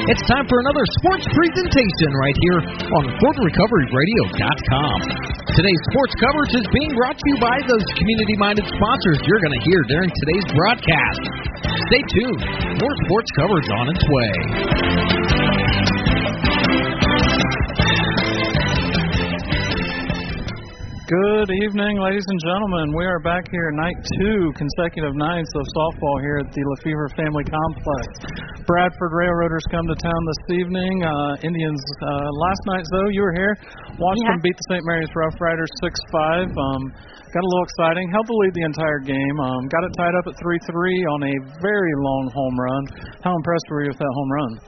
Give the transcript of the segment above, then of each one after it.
It's time for another sports presentation right here on FortRecoveryRadio.com. Today's sports coverage is being brought to you by those community-minded sponsors you're going to hear during today's broadcast. Stay tuned. More sports coverage on its way. Good evening, ladies and gentlemen. We are back here night 2, consecutive nights of softball here at the Lefevre Family Complex. Bradford Railroaders come to town this evening. Indians, last night, though, you were here. Watched them beat the St. Mary's Rough Riders 6-5. Got a little exciting. Held the lead the entire game. Got it tied up at 3-3 on a very long home run. How impressed were you with that home run?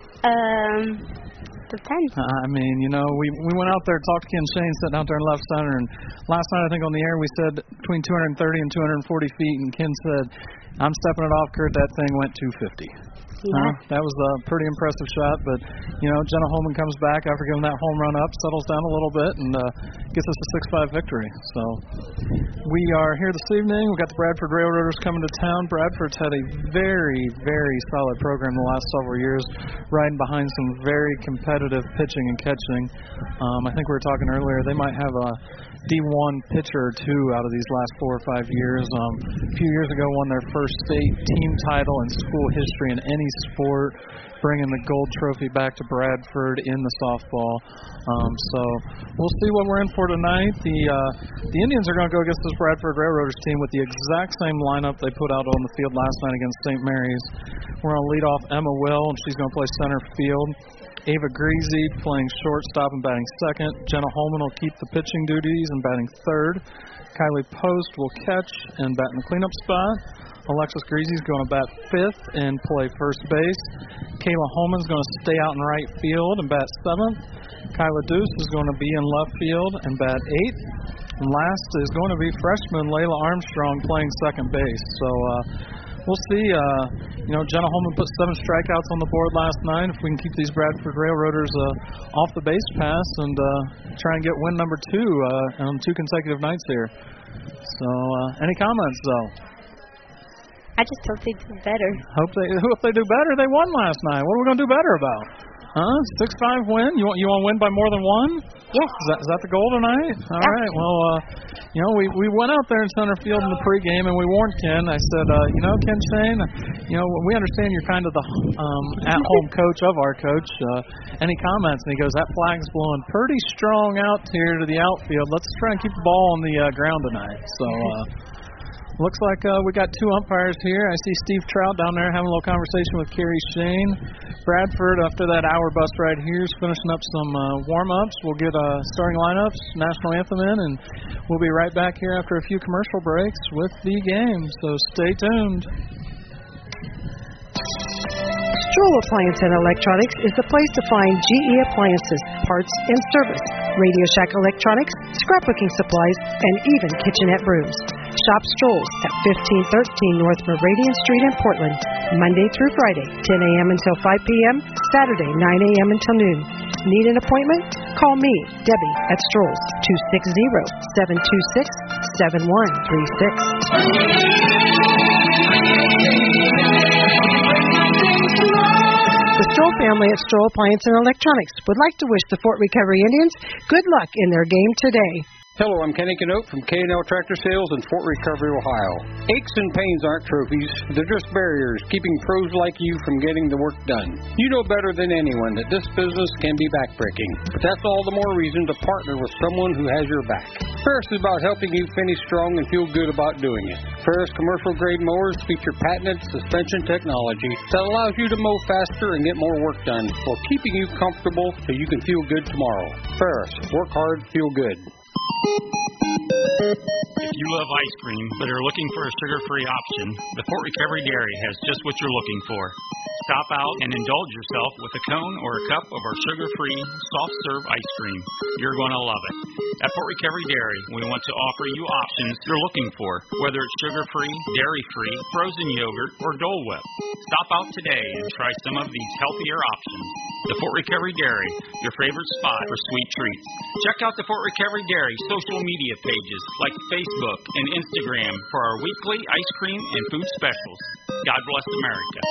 Depends. I mean, you know, we went out there, talked to Ken Shane, sitting out there in left center, and last night I think on the air we said between 230 and 240 feet, and Ken said, I'm stepping it off, Kurt, that thing went 250. Yeah. That was a pretty impressive shot, but, you know, Jenna Holman comes back after giving that home run up, settles down a little bit, and gets us a 6-5 victory. So we are here this evening. We've got the Bradford Railroaders coming to town. Bradford's had a very, very solid program the last several years, riding behind some very competitive pitching and catching. I think we were talking earlier, they might have a D1 pitcher or two out of these last 4 or 5 years. A few years ago won their first state team title in school history in any sport, bringing the gold trophy back to Bradford in the softball. So we'll see what we're in for tonight. The Indians are going to go against this Bradford Railroaders team with the exact same lineup they put out on the field last night against St. Mary's. We're going to lead off Emma Will, and she's going to play center field. Ava Greasy playing shortstop and batting second. Jenna Holman will keep the pitching duties and batting third. Kylie Post will catch and bat in the cleanup spot. Alexis Greasy's going to bat fifth and play first base. Kayla Holman's going to stay out in right field and bat seventh. Kyla Deuce is going to be in left field and bat eighth. And last is going to be freshman Layla Armstrong playing second base. So we'll see. You know, Jenna Holman put 7 strikeouts on the board last night. If we can keep these Bradford Railroaders off the base pass and try and get win number 2 on 2 consecutive nights here. So any comments, though? I just hope they do better. Hope they do better. They won last night. What are we going to do better about? 6-5 win? You want to win by more than 1? Yes. Is that the goal tonight? All right. Well, you know, we went out there in center field in the pregame, and we warned Ken. I said, you know, Ken Shane, you know, we understand you're kind of the at-home coach of our coach. Any comments? And he goes, that flag's blowing pretty strong out here to the outfield. Let's try and keep the ball on the ground tonight. So, looks like we got 2 umpires here. I see Steve Trout down there having a little conversation with Carrie Shane. Bradford, after that hour bus right here, is finishing up some warm-ups. We'll get starting lineups, national anthem in, and we'll be right back here after a few commercial breaks with the game. So stay tuned. Stroll Appliance and Electronics is the place to find GE appliances, parts, and service, Radio Shack electronics, scrapbooking supplies, and even kitchenette brooms. Shop Stroll's at 1513 North Meridian Street in Portland, Monday through Friday, 10 a.m. until 5 p.m., Saturday, 9 a.m. until noon. Need an appointment? Call me, Debbie, at Stroll's, 260-726-7136. The Stroll family at Stroll Appliance and Electronics would like to wish the Fort Recovery Indians good luck in their game today. Hello, I'm Kenny Canote from K&L Tractor Sales in Fort Recovery, Ohio. Aches and pains aren't trophies. They're just barriers keeping pros like you from getting the work done. You know better than anyone that this business can be backbreaking. But that's all the more reason to partner with someone who has your back. Ferris is about helping you finish strong and feel good about doing it. Ferris commercial grade mowers feature patented suspension technology that allows you to mow faster and get more work done while keeping you comfortable so you can feel good tomorrow. Ferris, work hard, feel good. If you love ice cream but are looking for a sugar-free option, the Fort Recovery Dairy has just what you're looking for. Stop out and indulge yourself with a cone or a cup of our sugar-free, soft-serve ice cream. You're going to love it. At Fort Recovery Dairy, we want to offer you options you're looking for, whether it's sugar-free, dairy-free, frozen yogurt, or Dole Whip. Stop out today and try some of these healthier options. The Fort Recovery Dairy, your favorite spot for sweet treats. Check out the Fort Recovery Dairy social media pages like Facebook and Instagram for our weekly ice cream and food specials. God bless America.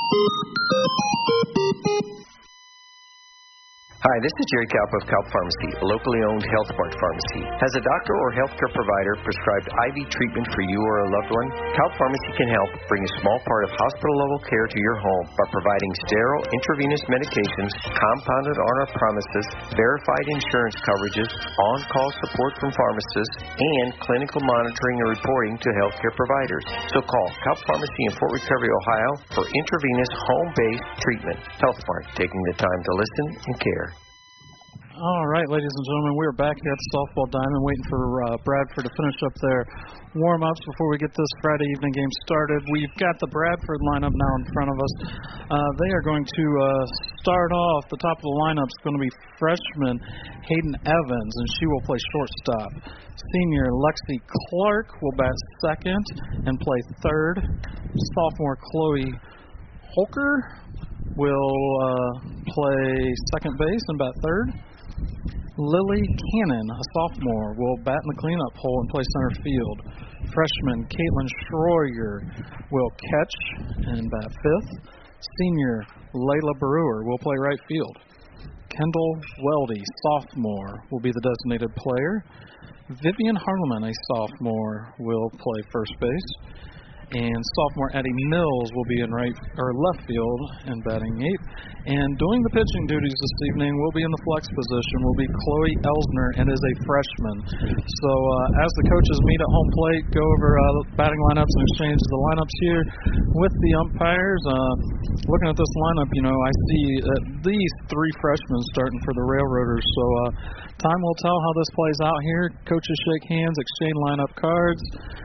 Hi, this is Jerry Kalp of Kalp Pharmacy, a locally owned Health Mart pharmacy. Has a doctor or healthcare provider prescribed IV treatment for you or a loved one? Kalp Pharmacy can help bring a small part of hospital-level care to your home by providing sterile intravenous medications, compounded on our promises, verified insurance coverages, on-call support from pharmacists, and clinical monitoring and reporting to healthcare providers. So call Kalp Pharmacy in Fort Recovery, Ohio for intravenous home-based treatment. Health Mart, taking the time to listen and care. All right, ladies and gentlemen, we're back here at the Softball Diamond waiting for Bradford to finish up their warm-ups before we get this Friday evening game started. We've got the Bradford lineup now in front of us. They are going to start off. The top of the lineup is going to be freshman Hayden Evans, and she will play shortstop. Senior Lexi Clark will bat second and play third. Sophomore Chloe Holker will play second base and bat third. Lily Cannon, a sophomore, will bat in the cleanup hole and play center field. Freshman Caitlin Schroyer will catch and bat fifth. Senior Layla Brewer will play right field. Kendall Weldy, sophomore, will be the designated player. Vivian Harleman, a sophomore, will play first base. And sophomore Addie Mills will be in left field and batting eighth. And doing the pitching duties this evening will be in the flex position will be Chloe Elsner, and is a freshman. So as the coaches meet at home plate, go over batting lineups and exchanges the lineups here with the umpires. Looking at this lineup, I see at least three freshmen starting for the Railroaders. So time will tell how this plays out here. Coaches shake hands, exchange lineup cards.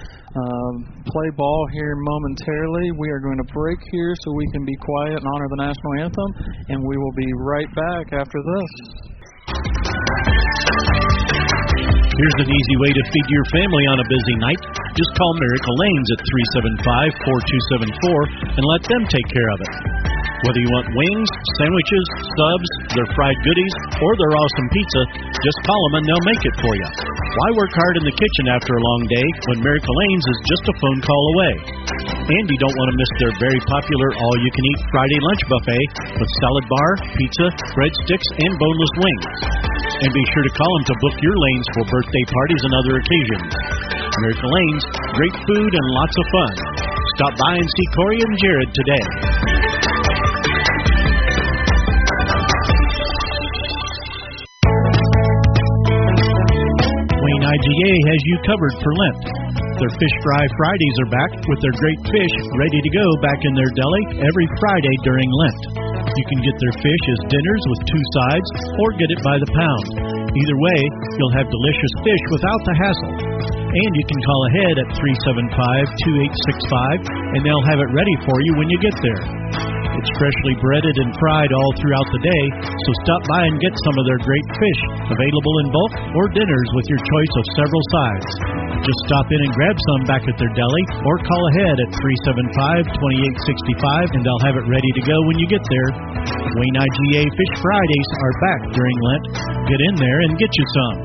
Play ball here momentarily. We are going to break here so we can be quiet and honor the national anthem, and we will be right back after this. Here's an easy way to feed your family on a busy night. Just call Miracle Lanes at 375-4274 and let them take care of it. Whether you want wings, sandwiches, subs, their fried goodies, or their awesome pizza, just call them and they'll make it for you. Why work hard in the kitchen after a long day when Miracle Lanes is just a phone call away? And you don't want to miss their very popular all-you-can-eat Friday lunch buffet with salad bar, pizza, breadsticks, and boneless wings. And be sure to call them to book your lanes for birthday parties and other occasions. Miracle Lanes, great food and lots of fun. Stop by and see Corey and Jared today. Wayne IGA has you covered for Lent. Their Fish Fry Fridays are back with their great fish ready to go back in their deli every Friday during Lent. You can get their fish as dinners with two sides or get it by the pound. Either way, you'll have delicious fish without the hassle. And you can call ahead at 375-2865 and they'll have it ready for you when you get there. It's freshly breaded and fried all throughout the day, so stop by and get some of their great fish, available in bulk or dinners with your choice of several sides. Just stop in and grab some back at their deli or call ahead at 375-2865 and they'll have it ready to go when you get there. Wayne IGA Fish Fridays are back during Lent. Get in there and get you some.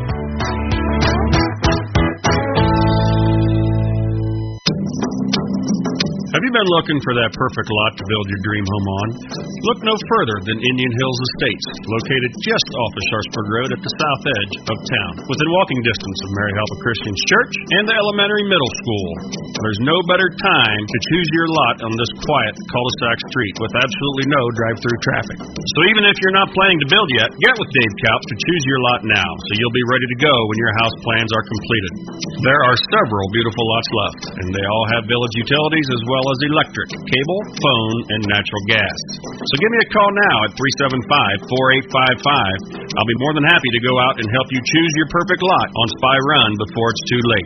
Have you been looking for that perfect lot to build your dream home on? Look no further than Indian Hills Estates, located just off of Sharpsburg Road at the south edge of town, within walking distance of Mary Help of Christian's Church and the elementary middle school. There's no better time to choose your lot on this quiet cul-de-sac street with absolutely no drive-through traffic. So even if you're not planning to build yet, get with Dave Kalp to choose your lot now, so you'll be ready to go when your house plans are completed. There are several beautiful lots left, and they all have village utilities as well as electric, cable, phone, and natural gas. So give me a call now at 375-4855. I'll be more than happy to go out and help you choose your perfect lot on Spy Run before it's too late.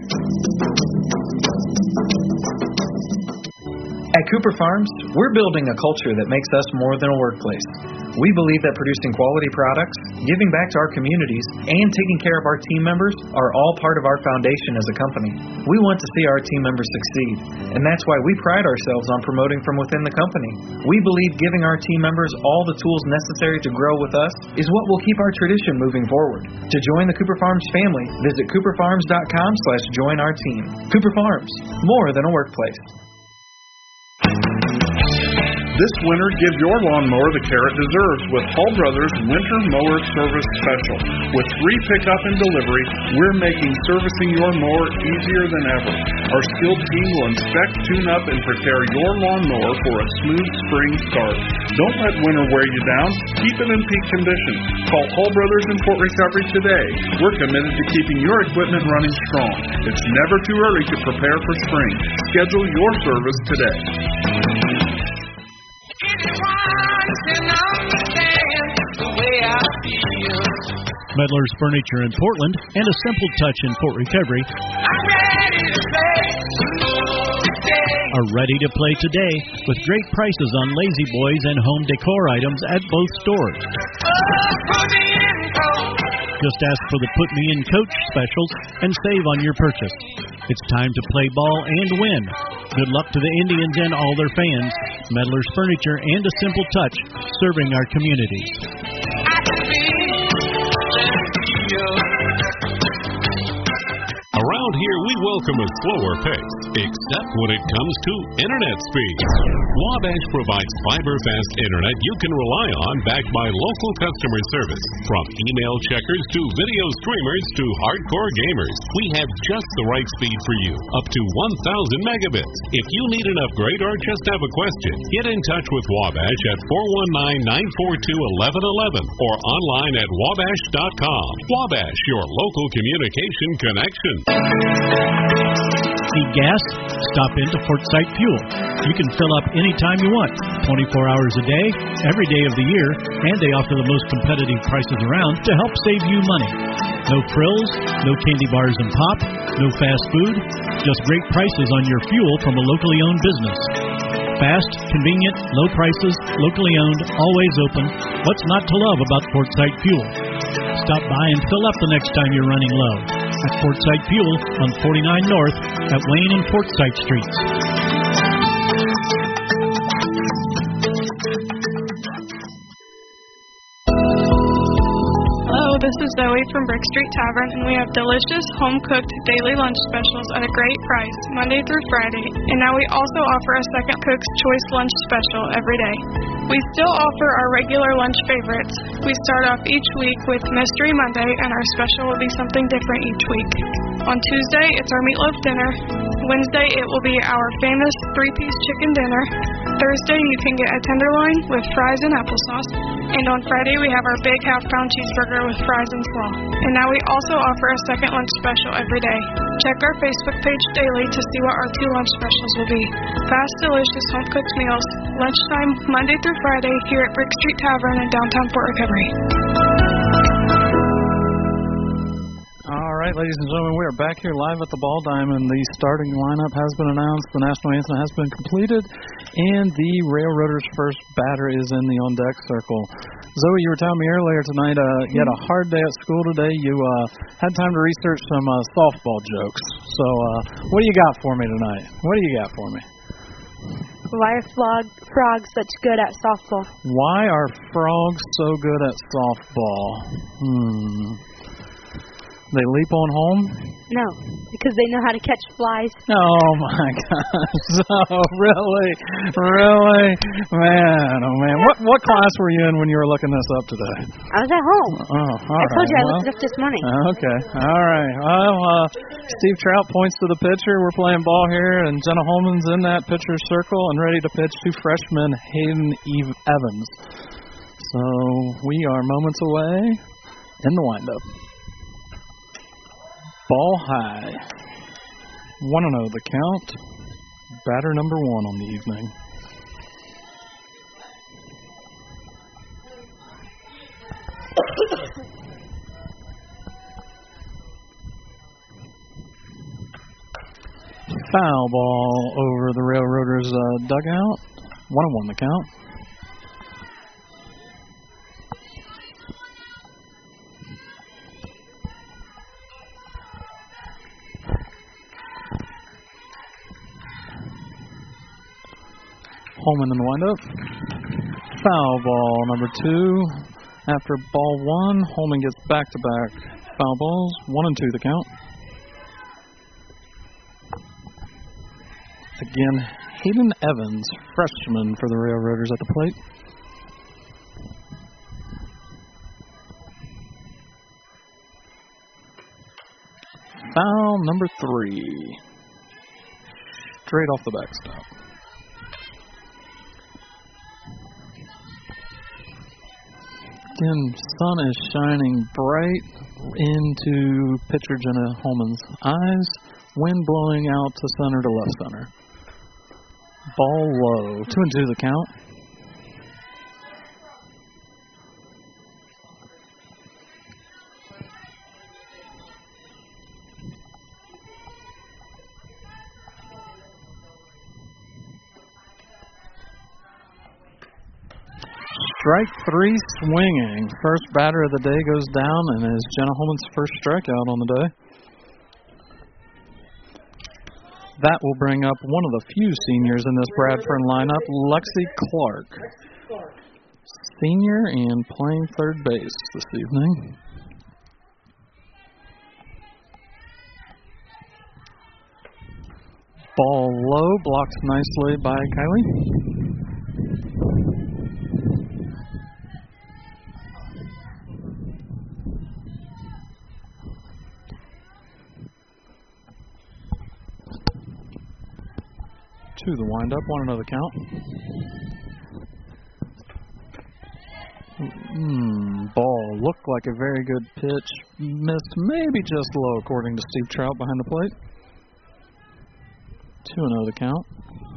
At Cooper Farms, we're building a culture that makes us more than a workplace. We believe that producing quality products, giving back to our communities, and taking care of our team members are all part of our foundation as a company. We want to see our team members succeed, and that's why we pride ourselves on promoting from within the company. We believe giving our team members all the tools necessary to grow with us is what will keep our tradition moving forward. To join the Cooper Farms family, visit cooperfarms.com/join our team. Cooper Farms, more than a workplace. This winter, give your lawnmower the care it deserves with Hall Brothers Winter Mower Service Special. With free pickup and delivery, we're making servicing your mower easier than ever. Our skilled team will inspect, tune up, and prepare your lawnmower for a smooth spring start. Don't let winter wear you down. Keep it in peak condition. Call Hall Brothers in Fort Recovery today. We're committed to keeping your equipment running strong. It's never too early to prepare for spring. Schedule your service today. Medler's Furniture in Portland and A Simple Touch in Fort Recovery are ready to play today with great prices on Lazy Boys and home decor items at both stores. Just ask for the Put Me in Coach specials and save on your purchase. It's time to play ball and win. Good luck to the Indians and all their fans. Medler's Furniture and A Simple Touch, serving our communities. Around here, we welcome a slower pace, except when it comes to internet speed. Wabash provides fiber-fast internet you can rely on, backed by local customer service. From email checkers to video streamers to hardcore gamers, we have just the right speed for you, up to 1,000 megabits. If you need an upgrade or just have a question, get in touch with Wabash at 419-942-1111 or online at wabash.com. Wabash, your local communication connection. Need gas? Stop into Fort Sight Fuel. You can fill up anytime you want, 24 hours a day, every day of the year, and they offer the most competitive prices around to help save you money. No frills, no candy bars and pop, no fast food, just great prices on your fuel from a locally owned business. Fast, convenient, low prices, locally owned, always open. What's not to love about Fort Sight Fuel? Stop by and fill up the next time you're running low at Fort Sight Fuel on 49 North at Wayne and Fort Sight Streets. Hello, this is Zoe from Brick Street Tavern, and we have delicious home-cooked daily lunch specials at a great price, Monday through Friday. And now we also offer a second cook's choice lunch special every day. We still offer our regular lunch favorites. We start off each week with Mystery Monday, and our special will be something different each week. On Tuesday, it's our meatloaf dinner. Wednesday, it will be our famous 3-piece chicken dinner. Thursday, you can get a tenderloin with fries and applesauce. And on Friday, we have our big half-pound cheeseburger with fries and slaw. And now we also offer a second lunch special every day. Check our Facebook page daily to see what our 2 lunch specials will be. Fast, delicious, home-cooked meals. Lunchtime, Monday through Friday, here at Brick Street Tavern in downtown Fort Recovery. All right, ladies and gentlemen, we are back here live at the Ball Diamond. The starting lineup has been announced, the national anthem has been completed, and the Railroaders' first batter is in the on-deck circle. Zoe, you were telling me earlier tonight you had a hard day at school today. You had time to research some softball jokes. So what do you got for me tonight? What do you got for me? Why are frogs such good at softball? Why are frogs so good at softball? They leap on home? No, because they know how to catch flies. Oh, my gosh. Oh, really? Really? Man, oh, man. What class were you in when you were looking this up today? I was at home. Oh, all right. I told you I looked it up this morning. Okay. All right. Well, Steve Trout points to the pitcher. We're playing ball here, and Jenna Holman's in that pitcher's circle and ready to pitch to freshman Hayden Evans. So we are moments away in the windup. Ball high. 1-0 the count. Batter number 1 on the evening. Foul ball over the Railroaders' dugout. 1-1 the count. Holman in the windup. Foul ball number 2. After ball 1, Holman gets back-to-back foul balls. 1-2 the count. Again, Hayden Evans, freshman for the Railroaders at the plate. Foul number 3. Straight off the backstop. Again, sun is shining bright into pitcher Jenna Holman's eyes. Wind blowing out to center to left center. Ball low. 2-2 the count. Strike 3 swinging. First batter of the day goes down and is Jenna Holman's first strikeout on the day. That will bring up one of the few seniors in this Bradford lineup, Lexi Clark. Senior and playing third base this evening. Ball low, blocked nicely by Kylie. 2 the windup, 1-0 the count. Ball looked like a very good pitch. Missed maybe just low, according to Steve Trout behind the plate. 2-0 the count.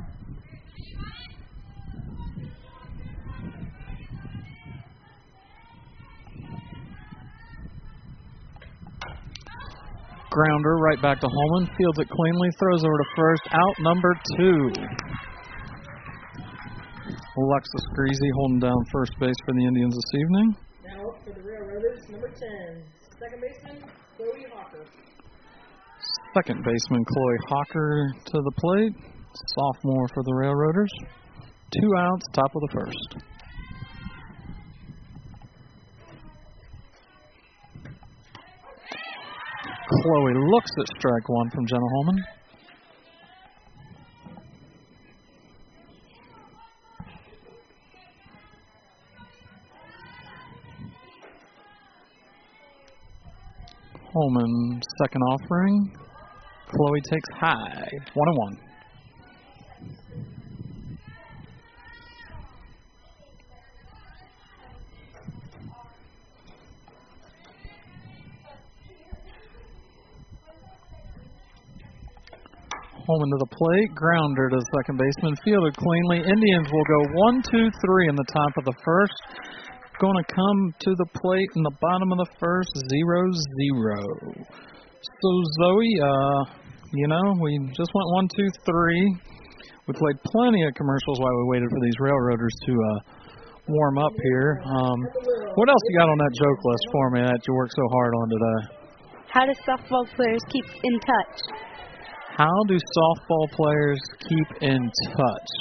Grounder right back to Holman. Fields it cleanly. Throws over to first. Out number 2. Alexis Greasy holding down first base for the Indians this evening. Now up for the Railroaders, number 10. Second baseman, Chloe Hawker. Second baseman, Chloe Hawker to the plate. Sophomore for the Railroaders. 2 outs, top of the first. Chloe looks at strike 1 from Jenna Holman. Holman, second offering. Chloe takes high. 1-1. Holman to the plate, grounder to second baseman, fielded cleanly. Indians will go 1-2-3 in the top of the first. Going to come to the plate in the bottom of the first, 0-0. So Zoe, we just went 1-2-3. We played plenty of commercials while we waited for these Railroaders to warm up here. What else you got on that joke list for me that you worked so hard on today? How do softball players keep in touch? How do softball players keep in touch?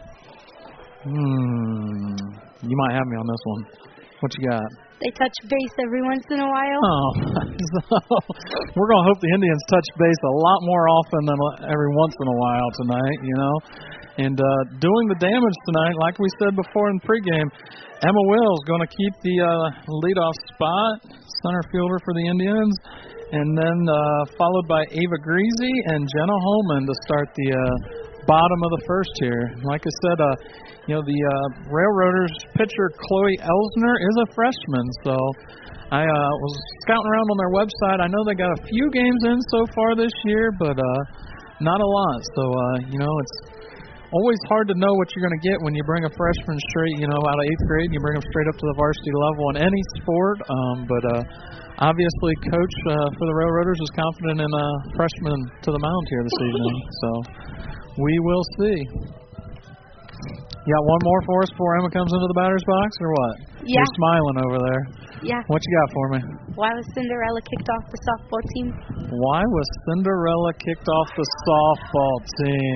You might have me on this one. What you got? They touch base every once in a while. Oh, so we're going to hope the Indians touch base a lot more often than every once in a while tonight, And doing the damage tonight, like we said before in pregame, Emma Wills going to keep the leadoff spot, center fielder for the Indians. And then followed by Ava Greasy and Jenna Holman to start the bottom of the first here. Like I said, the Railroaders pitcher Chloe Elsner is a freshman, so I was scouting around on their website. I know they got a few games in so far this year, but not a lot. So, it's always hard to know what you're going to get when you bring a freshman straight, out of 8th grade, and you bring them straight up to the varsity level in any sport. But obviously, Coach for the Railroaders is confident in a freshman to the mound here this evening. So we will see. You got one more for us before Emma comes into the batter's box, or what? Yeah. You're smiling over there. Yeah. What you got for me? Why was Cinderella kicked off the softball team? Why was Cinderella kicked off the softball team?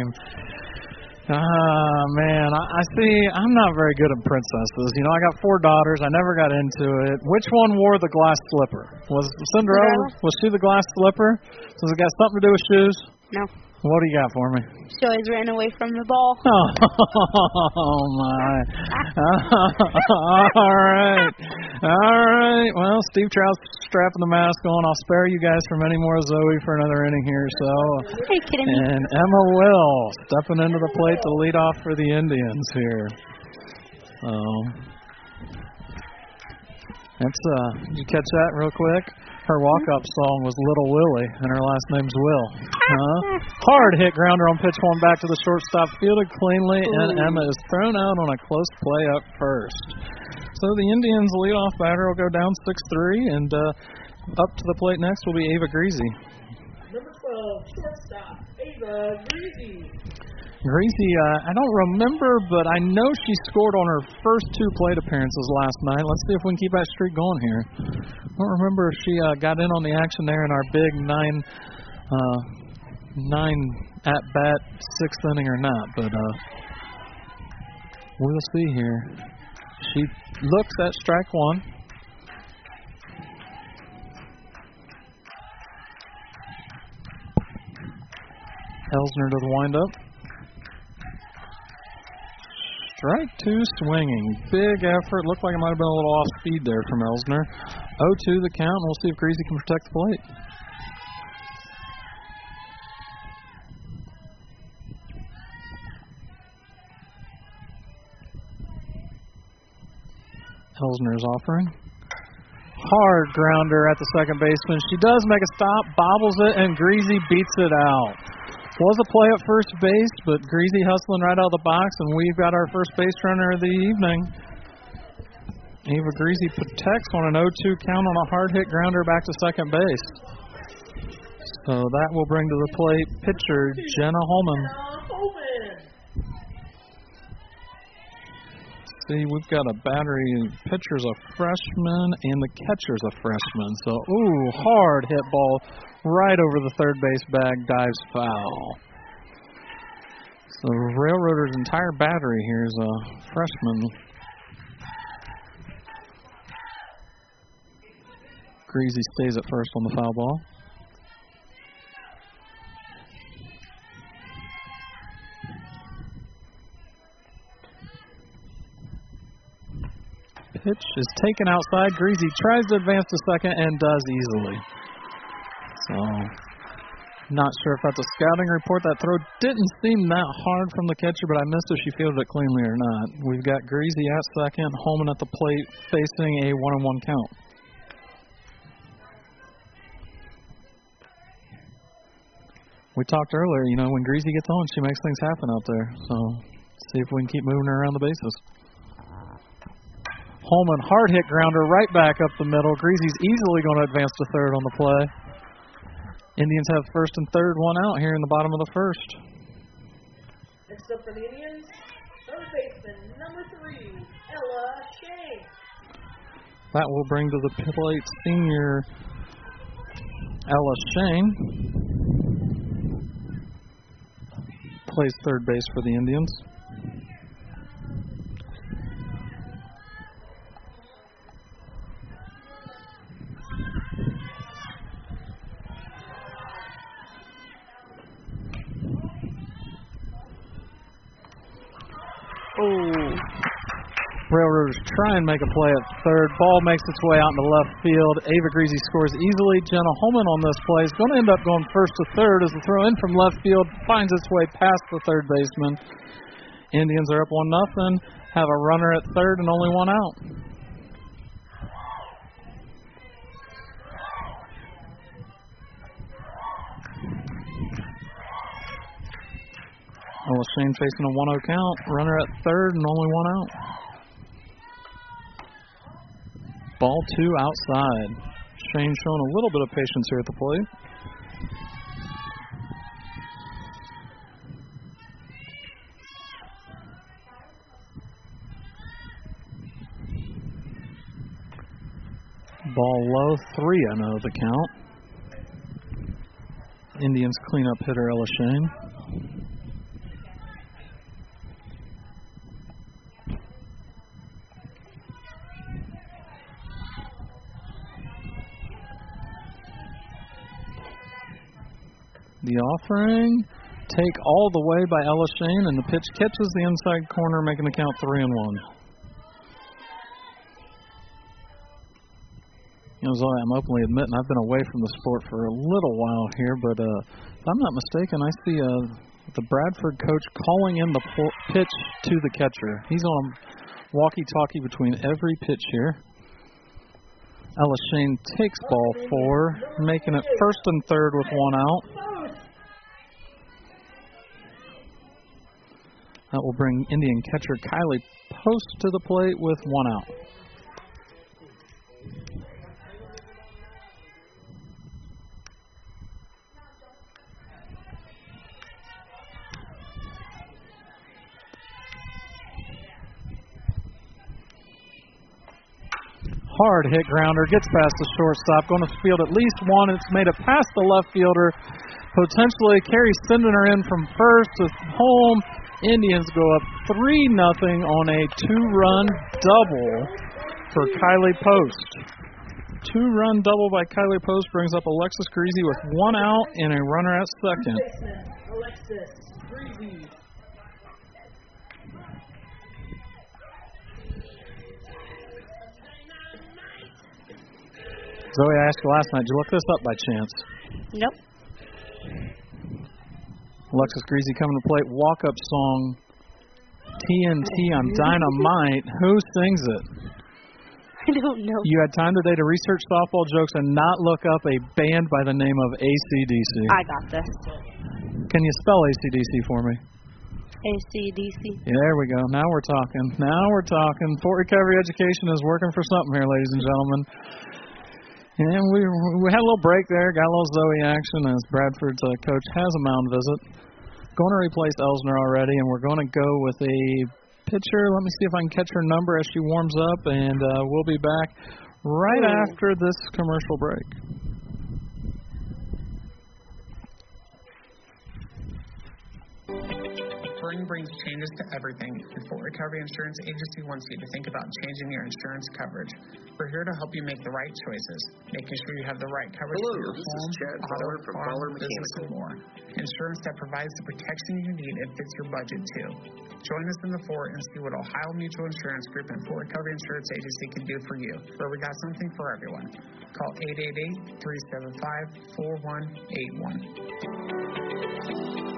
Man, I see. I'm not very good at princesses. I got 4 daughters. I never got into it. Which one wore the glass slipper? Was Cinderella? Was she the glass slipper? Does it got something to do with shoes? No. What do you got for me? She always ran away from the ball. Oh, my. All right. Well, Steve Trout's strapping the mask on. I'll spare you guys from any more Zoe for another inning here. So. Are you kidding me? And Emma Will stepping into the plate to lead off for the Indians here. So. Did you catch that real quick? Her walk-up song was Little Willie, and her last name's Will. Hard hit grounder on pitch one back to the shortstop, fielded cleanly, and Emma is thrown out on a close play up first. So the Indians' leadoff batter will go down 6-3, and up to the plate next will be Ava Greasy. Number 12, shortstop, Ava Greasy. Greasy, I don't remember, but I know she scored on her first 2 plate appearances last night. Let's see if we can keep that streak going here. I don't remember if she got in on the action there in our big 9 at-bat 6th inning or not, but we'll see here. She looks at strike one. Elsner to the windup. Strike 2 swinging. Big effort. Looked like it might have been a little off speed there from Elsner. 0-2 the count, and we'll see if Greasy can protect the plate. Elsner's offering. Hard grounder at the second baseman. She does make a stop, bobbles it, and Greasy beats it out. Was a play at first base, but Greasy hustling right out of the box, and we've got our first base runner of the evening. Ava Greasy protects on an 0-2 count on a hard hit grounder back to second base. So that will bring to the plate pitcher Jenna Holman. See, we've got a battery. Pitcher's a freshman, and the catcher's a freshman. So, hard hit ball right over the third base bag, dives foul. So, Railroaders' entire battery here is a freshman. Greasy stays at first on the foul ball. Pitch is taken outside. Greasy tries to advance to second and does easily. So, not sure if that's a scouting report. That throw didn't seem that hard from the catcher, but I missed if she fielded it cleanly or not. We've got Greasy at second, Holman at the plate, facing a 1-1 count. We talked earlier, when Greasy gets on, she makes things happen out there. So, see if we can keep moving her around the bases. Holman, hard hit grounder right back up the middle. Greasy's easily going to advance to third on the play. Indians have first and third, one out here in the bottom of the first. Next up for the Indians, third baseman, number 3, Ella Shane. That will bring to the plate senior Ella Shane. Plays third base for the Indians. Railroaders try and make a play at third. Ball makes its way out into left field. Ava Greasy scores easily. Jenna Holman on this play is going to end up going first to third as the throw in from left field finds its way past the third baseman. Indians are up 1-0, have a runner at third and only one out. Ella Shane facing a 1-0 count. Runner at third and only one out. Ball 2 outside. Shane showing a little bit of patience here at the plate. Ball low, 3-0 the count. Indians cleanup hitter Ella Shane. The offering take all the way by Ella Shane, and the pitch catches the inside corner, making the count 3-1. Zoe, I'm openly admitting I've been away from the sport for a little while here, but if I'm not mistaken, I see the Bradford coach calling in the pitch to the catcher. He's on walkie-talkie between every pitch here. Ella Shane takes ball 4, making it 1st and 3rd with 1 out. That will bring Indian catcher Kylie Post to the plate with 1 out. Hard hit grounder, gets past the shortstop, going to field at least 1. It's made it past the left fielder. Potentially, Carey sending her in from first to home. Indians go up 3-0 on a 2-run double for Kylie Post. 2-run double by Kylie Post brings up Alexis Greasy with 1 out and a runner at second. Alexis Greasy. Zoe, I asked you last night, did you look this up by chance? Nope. Alexis Greasy coming to plate, walk-up song, TNT on Dynamite. Who sings it? I don't know. You had time today to research softball jokes and not look up a band by the name of AC/DC. I got this. Can you spell AC/DC for me? AC/DC. Yeah, there we go. Now we're talking. Fort Recovery Education is working for something here, ladies and gentlemen. And we had a little break there, got a little Zoe action as Bradford's coach has a mound visit. Going to replace Elsner already, and we're going to go with a pitcher. Let me see if I can catch her number as she warms up, and we'll be back right after this commercial break. Spring brings changes to everything, and Fort Recovery Insurance Agency wants you to think about changing your insurance coverage. We're here to help you make the right choices, making sure you have the right coverage for your home, auto, farm, business, and more. Insurance that provides the protection you need and fits your budget, too. Join us in the Fort and see what Ohio Mutual Insurance Group and Fort Recovery Insurance Agency can do for you, where we got something for everyone. Call 888-375-4181.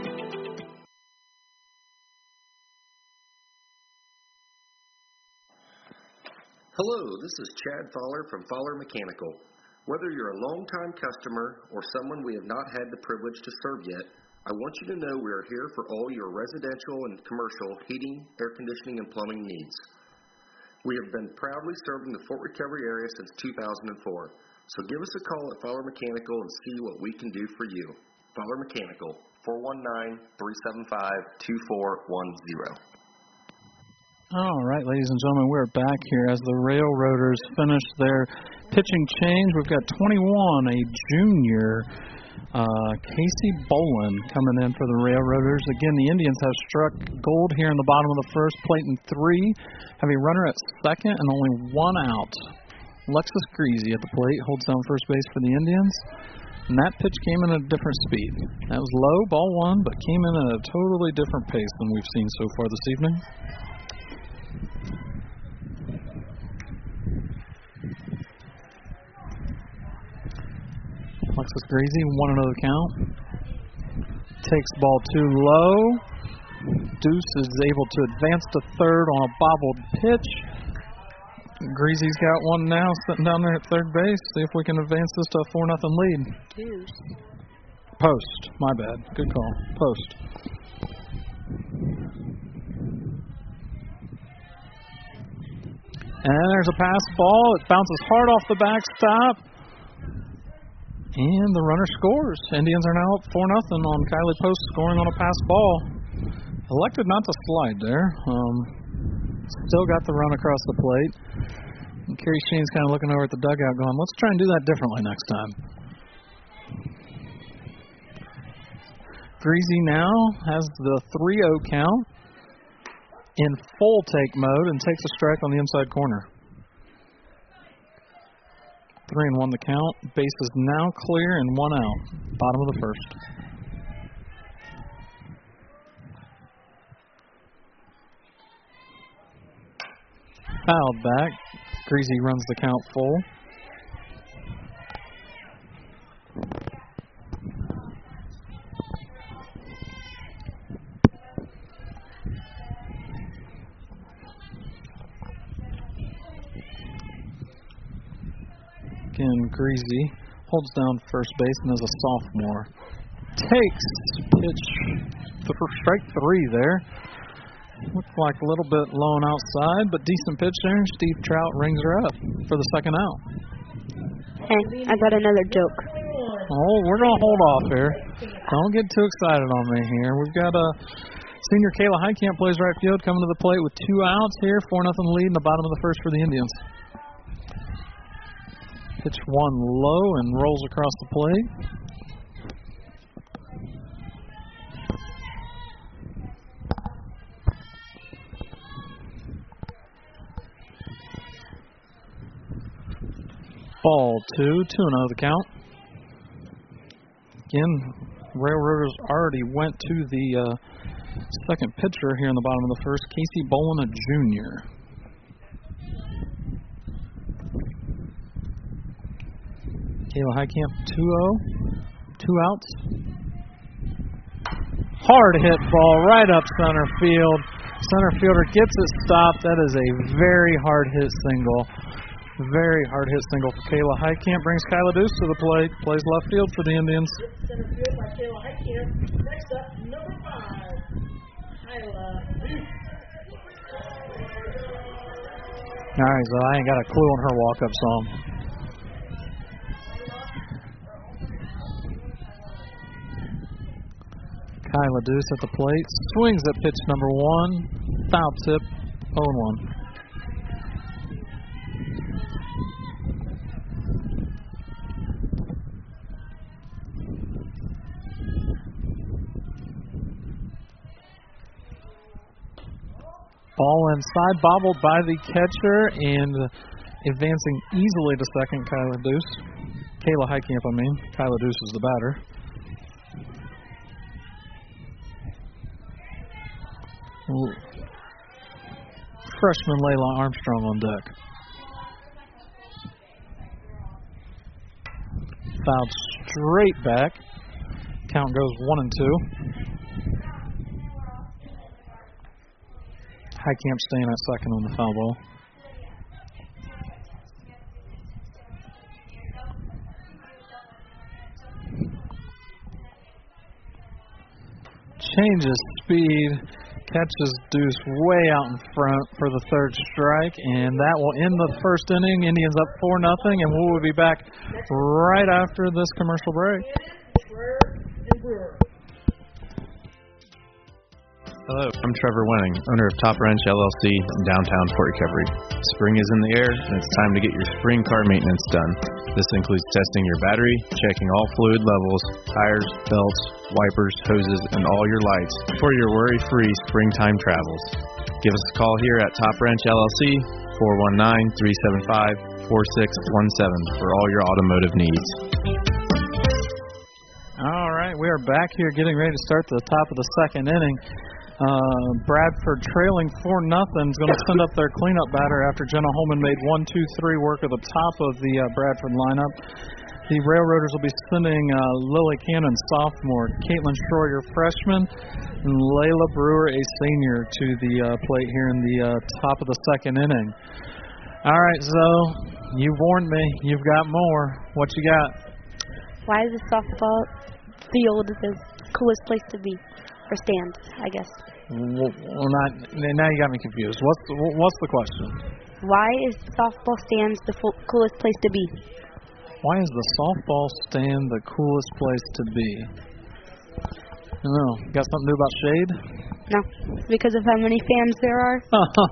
Hello, this is Chad Fowler from Fowler Mechanical. Whether you're a longtime customer or someone we have not had the privilege to serve yet, I want you to know we are here for all your residential and commercial heating, air conditioning, and plumbing needs. We have been proudly serving the Fort Recovery area since 2004, so give us a call at Fowler Mechanical and see what we can do for you. Fowler Mechanical, 419-375-2410. All right, ladies and gentlemen, we're back here as the Railroaders finish their pitching change. We've got 21, a junior, Casey Bolin, coming in for the Railroaders. Again, the Indians have struck gold here in the bottom of the first, plate in 3, have a runner at second and only 1 out. Alexis Greasy at the plate holds down first base for the Indians. And that pitch came in at a different speed. That was low, ball 1, but came in at a totally different pace than we've seen so far this evening. Alexis Greasy, 1-0 the count. Takes ball too low. Deuce is able to advance to third on a bobbled pitch. Greasy's got one now, sitting down there at third base. See if we can advance this to a 4-0 lead. Deuce. Post. My bad. Good call. Post. And there's a pass ball. It bounces hard off the backstop. And the runner scores. Indians are now up 4-0 on Kylie Post scoring on a pass ball. Elected not to slide there. Still got the run across the plate. And Carey Shane's kind of looking over at the dugout going, let's try and do that differently next time. Greasy now has the 3-0 count in full take mode and takes a strike on the inside corner. 3-1 the count. Base is now clear and 1 out. Bottom of the first. fouled back. Greasy runs the count full. Again, Greasy holds down first base and is a sophomore. Takes pitch, strike 3 there. Looked like a little bit low and outside, but decent pitch there. Steve Trout rings her up for the second out. Hey, I got another joke. Oh, we're going to hold off here. Don't get too excited on me here. We've got a senior Kayla Heitkamp plays right field, coming to the plate with 2 outs here, 4-0 lead in the bottom of the first for the Indians. Pitch 1 low and rolls across the plate. Ball 2, 2-0 the count. Again, Railroaders already went to the second pitcher here in the bottom of the first, Casey Bolin, a junior. Kayla Heitkamp, 2-0, 2 outs. Hard hit ball right up center field. Center fielder gets it stopped. That is a very hard hit single. Very hard hit single for Kayla Heitkamp. Brings Kyla Deuce to the plate. Plays left field for the Indians. Center field by Kayla Heitkamp. Next up, number 5, Kyla Deuce. All right, so I ain't got a clue on her walk-up song. Kyla Deuce at the plate. Swings at pitch number 1. Foul tip, 0-1. Ball inside, bobbled by the catcher, and advancing easily to second, Kayla Heitkamp, I mean. Kyla Deuce is the batter. Ooh. Freshman Layla Armstrong on deck. Fouled straight back. Count goes 1-2. Heitkamp staying at second on the foul ball. Changes speed, catches Deuce way out in front for the third strike, and that will end the first inning. Indians up 4-0, and we will be back right after this commercial break. Hello, I'm Trevor Wenning, owner of Top Wrench LLC in downtown Fort Recovery. Spring is in the air, and it's time to get your spring car maintenance done. This includes testing your battery, checking all fluid levels, tires, belts, wipers, hoses, and all your lights for your worry-free springtime travels. Give us a call here at Top Wrench LLC, 419-375-4617 for all your automotive needs. All right, we are back here getting ready to start the top of the second inning. Bradford trailing 4-0 is going to send up their cleanup batter after Jenna Holman made 1, 2, 3 work at the top of the Bradford lineup. The Railroaders will be sending Lily Cannon, sophomore, Caitlin Schroyer, freshman, and Layla Brewer, a senior, to the plate here in the top of the second inning. All right, Zoe, you warned me. You've got more. What you got? Why is the softball field the coolest place to be? For stands, I guess. Well, now you got me confused. What's the question? Why is softball stands the coolest place to be? Why is the softball stand the coolest place to be? I don't know. Got something to do about shade? No, because of how many fans there are.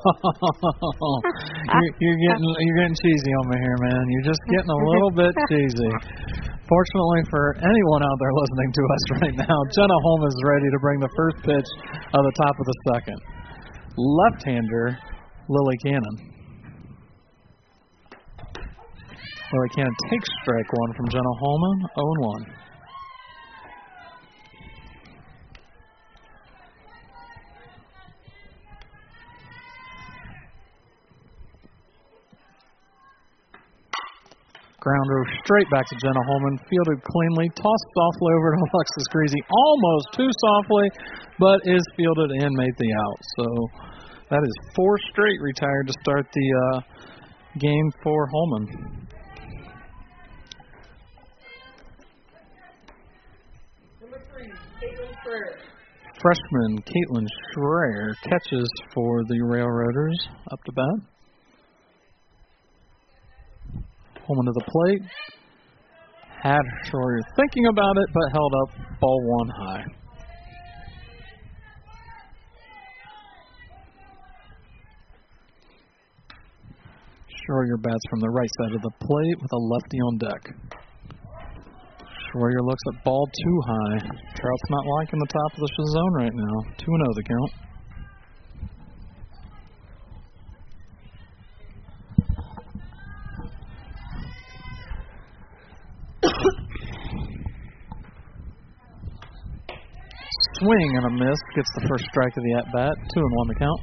you're getting cheesy on me here, man. You're just getting a little bit cheesy. Fortunately for anyone out there listening to us right now, Jenna Holm is ready to bring the first pitch of the top of the second. Left-hander, Lily Cannon. Lily Cannon takes strike 1 from Jenna Holman, 0-1. Grounder straight back to Jenna Holman, fielded cleanly, tossed softly over to Alexis Greasy, almost too softly, but is fielded and made the out. So that is 4 straight retired to start the game for Holman. Number 3, Caitlin Schreier. Freshman Caitlin Schreier catches for the Railroaders up to bat. Holman to the plate. Had Schreier thinking about it, but held up ball 1 high. Schreier bats from the right side of the plate with a lefty on deck. Schreier looks at ball 2 high. Trout's not liking the top of the zone right now. 2-0 the count. Swing and a miss. Gets the first strike of the at-bat. 2-1 the count.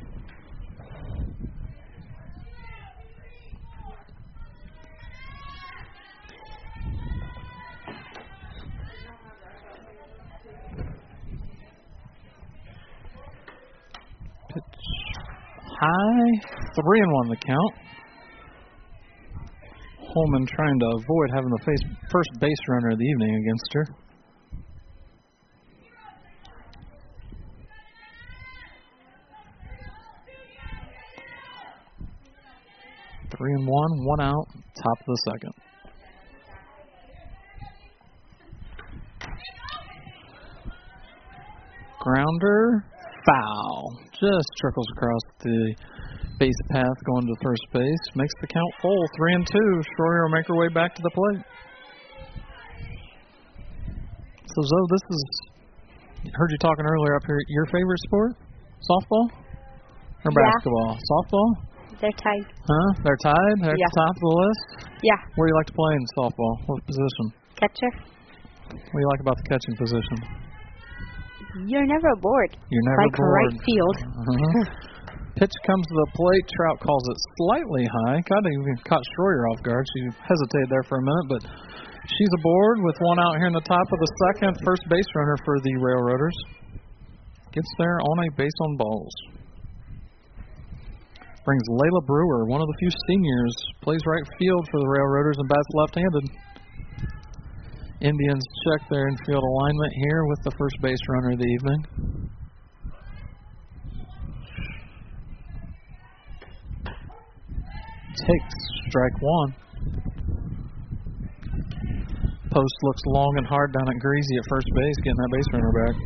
High, 3-1 the count. Holman trying to avoid having the first base runner of the evening against her. Three and one out, top of the second. Grounder. Foul. Just trickles across the base path going to first base. Makes the count full. 3-2. Schreier will make her way back to the plate. So, Zoe, this is, heard you talking earlier up here, your favorite sport? Softball? Or basketball? Softball? They're tied. Huh? They're tied? They're at the top of the list? Yeah. Where do you like to play in softball? What position? Catcher. What do you like about the catching position? You're never bored. You're never like bored. Right field. Pitch comes to the plate. Trout calls it slightly high. Kind of even caught Schreier off guard. She hesitated there for a minute, but she's aboard with 1 out here in the top of the second. First base runner for the Railroaders. Gets there on a base on balls. Brings Layla Brewer, one of the few seniors, plays right field for the Railroaders and bats left-handed. Indians check their infield alignment here with the first base runner of the evening. Takes strike 1. Post looks long and hard down at Greasy at first base, getting that base runner back.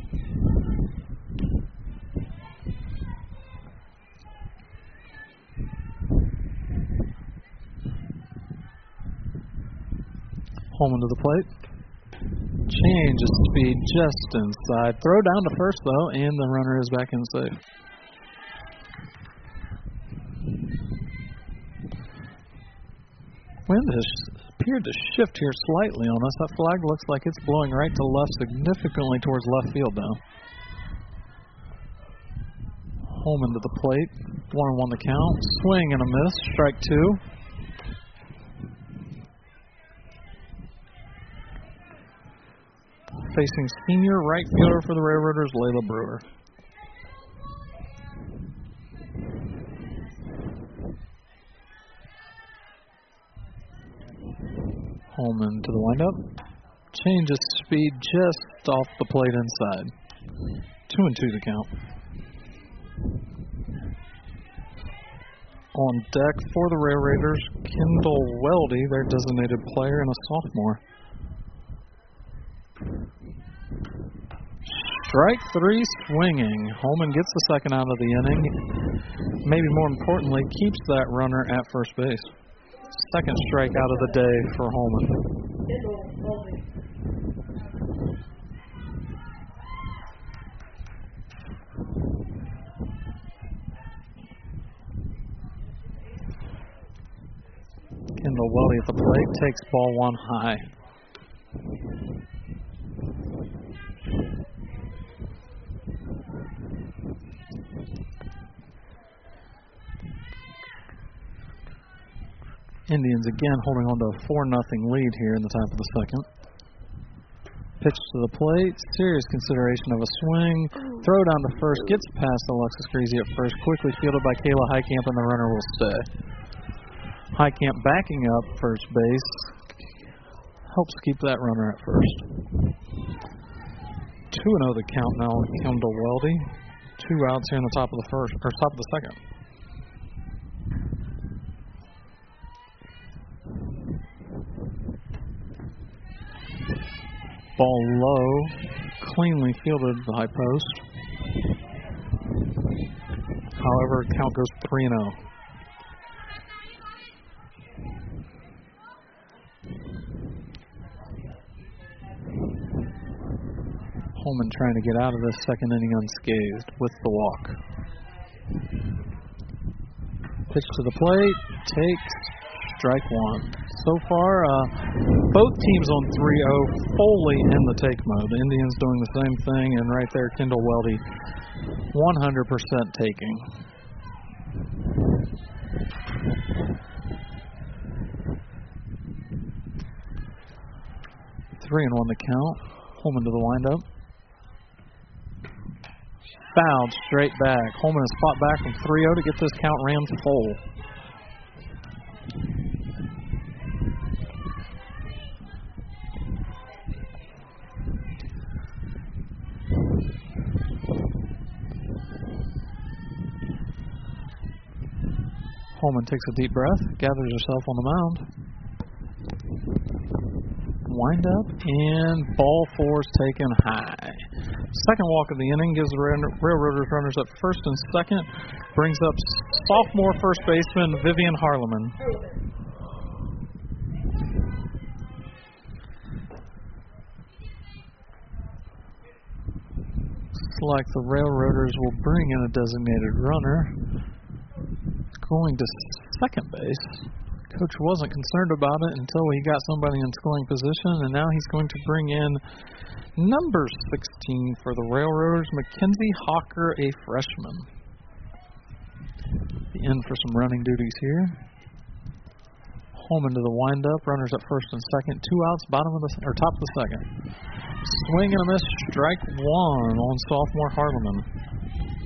Holman to the plate. Change of speed just inside. Throw down to first, though, and the runner is back in safe. Wind has appeared to shift here slightly on us. That flag looks like it's blowing right to left, significantly towards left field now. Holman to the plate. 1-1 the count. Swing and a miss. Strike 2. Facing senior right fielder for the Railroaders, Layla Brewer. Holman to the windup. Change of speed just off the plate inside. 2-2 the count. On deck for the Railroaders, Kendall Weldy, their designated player and a sophomore. Strike 3 swinging. Holman gets the second out of the inning. Maybe more importantly, keeps that runner at first base. Second strike out of the day for Holman. Kendall Weldy at the plate, takes ball 1 high. Indians again holding on to a 4-0 lead here in the top of the second. Pitch to the plate, serious consideration of a swing. Throw down to first, gets past Alexis Greasy at first, quickly fielded by Kayla Heitkamp, and the runner will stay. Heitkamp backing up first base, helps keep that runner at first. 2-0 the count now on Kendall Weldy. 2 outs here in the top of the first, or top of the second. Ball low, cleanly fielded the high post. However, count goes 3-0. Holman trying to get out of this second inning unscathed with the walk. Pitch to the plate, takes, strike one. So far, both teams on 3-0, fully in the take mode. The Indians doing the same thing, and right there, Kendall Weldy, 100% taking. Three and one the count. Holman to the windup. Fouled straight back. Holman has fought back from 3-0 to get this count rammed full. Holman takes a deep breath, gathers herself on the mound. Wind up, and ball 4 is taken high. Second walk of the inning gives the Railroaders runners at first and second. Brings up sophomore first baseman Vivian Harleman. Looks like the Railroaders will bring in a designated runner. Going to second base. Coach wasn't concerned about it until he got somebody in scoring position, and now he's going to bring in number 16 for the Railroaders, Mackenzie Hawker, a freshman. In for some running duties here. Holman to the windup, runners at first and second, 2 outs, top of the second. Swing and a miss, strike one on sophomore Harleman.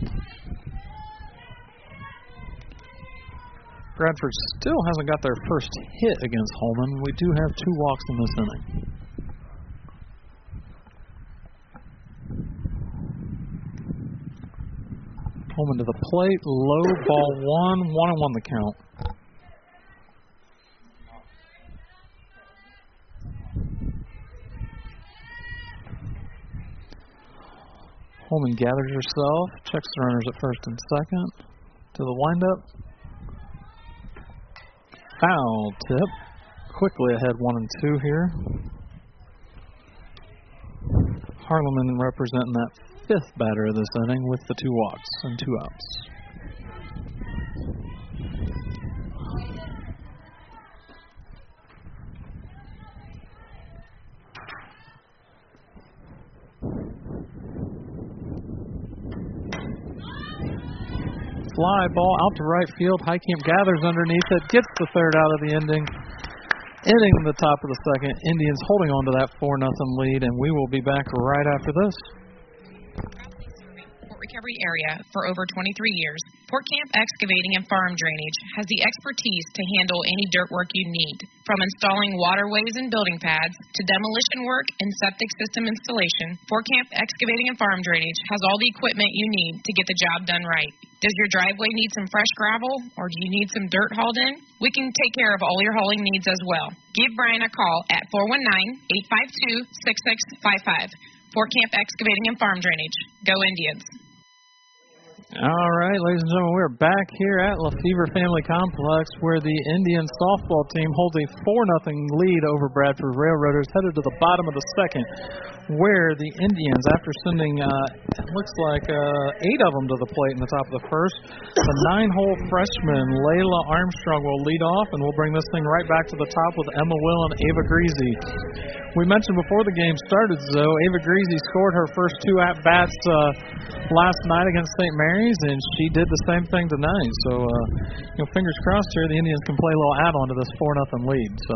Bradford still hasn't got their first hit against Holman. We do have 2 walks in this inning. Holman to the plate, low, ball 1, 1-1 the count. Holman gathers herself, checks the runners at first and second. To the windup. Foul tip. Quickly ahead 1 and 2 here. Harleman representing that 5th batter of this inning with the 2 walks and 2 outs. Fly ball out to right field. Heitkamp gathers underneath it, gets the third out of the inning. Inning the top of the second. Indians holding on to that 4-0 lead, and we will be back right after this. Recovery area for over 23 years, Fort Camp Excavating and Farm Drainage has the expertise to handle any dirt work you need. From installing waterways and building pads to demolition work and septic system installation, Fort Camp Excavating and Farm Drainage has all the equipment you need to get the job done right. Does your driveway need some fresh gravel, or do you need some dirt hauled in? We can take care of all your hauling needs as well. Give Brian a call at 419-852-6655. Fort Camp Excavating and Farm Drainage. Go Indians. All right, ladies and gentlemen, we're back here at Lefevre Family Complex where the Indian softball team holds a 4-0 lead over Bradford Railroaders, headed to the bottom of the second, where the Indians, after sending, it looks like 8 of them to the plate in the top of the first, the 9-hole freshman Layla Armstrong will lead off, and we'll bring this thing right back to the top with Emma Will and Ava Greasy. We mentioned before the game started, though, Ava Greasy scored her first 2 at-bats last night against St. Mary's. Mary's, and she did the same thing tonight. So, fingers crossed here, the Indians can play a little add-on to this 4-0 lead. So,